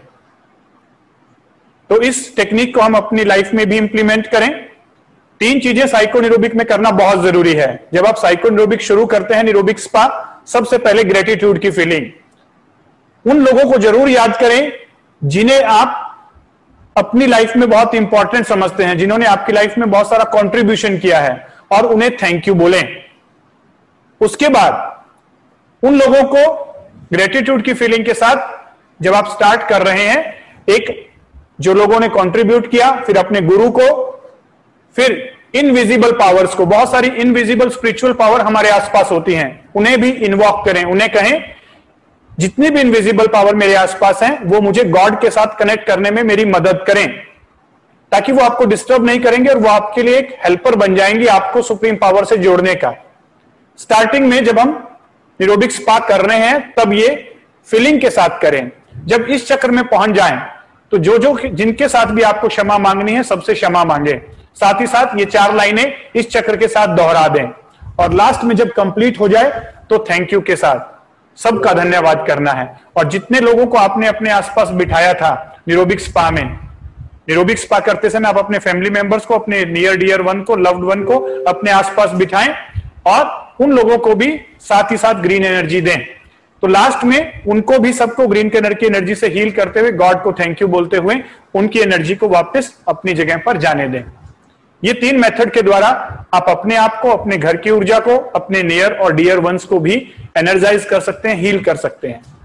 तो इस टेक्निक को हम अपनी लाइफ में भी इंप्लीमेंट करें। तीन चीजें साइको न्यूरोबिक में करना बहुत जरूरी है। जब आप साइको न्यूरोबिक शुरू करते हैं, न्यूरोबिक स्पा, सबसे पहले ग्रेटिट्यूड की फीलिंग। उन लोगों को जरूर याद करें जिन्हें आप अपनी लाइफ में बहुत इंपॉर्टेंट समझते हैं, जिन्होंने आपकी लाइफ में बहुत सारा कंट्रीब्यूशन किया है, और उन्हें थैंक यू बोलें। उसके बाद उन लोगों को ग्रेटिट्यूड की फीलिंग के साथ जब आप स्टार्ट कर रहे हैं, एक जो लोगों ने कंट्रीब्यूट किया, फिर अपने गुरु को, फिर इनविजिबल पावर्स को, बहुत सारी इनविजिबल स्पिरिचुअल पावर हमारे आसपास होती हैं, उन्हें भी इन्वॉक करें। उन्हें कहें जितनी भी इनविजिबल पावर मेरे आसपास हैं वो मुझे गॉड के साथ कनेक्ट करने में मेरी मदद करें, ताकि वो आपको डिस्टर्ब नहीं करेंगे और वो आपके लिए एक हेल्पर बन जाएंगे आपको सुप्रीम पावर से जोड़ने का। स्टार्टिंग में जब हम न्यूरोबिक स्पा कर रहे हैं तब ये फीलिंग के साथ करें। जब इस चक्र में पहुंच जाएं तो जो जो जिनके साथ भी आपको क्षमा मांगनी है सबसे क्षमा मांगे। साथ ही साथ ये चार लाइनें इस चक्र के साथ दोहरा दें और लास्ट में जब कंप्लीट हो जाए तो थैंक यू के साथ सबका धन्यवाद करना है। और जितने लोगों को आपने अपने आसपास बिठाया था न्यूरोबिक स्पा में, न्यूरोबिक स्पा करते समय आप अपने फैमिली मेंबर्स को, अपने नियर डियर वन को, लव्ड वन को अपने आसपास बिठाएं और उन लोगों को भी साथ ही साथ ग्रीन एनर्जी दें। तो लास्ट में उनको भी, सबको ग्रीन कलर की एनर्जी से हील करते हुए, गॉड को थैंक यू बोलते हुए उनकी एनर्जी को वापस अपनी जगह पर जाने दें। ये तीन मेथड के द्वारा आप अपने आप को, अपने घर की ऊर्जा को, अपने नियर और डियर वंस को भी एनर्जाइज कर सकते हैं, हील कर सकते हैं।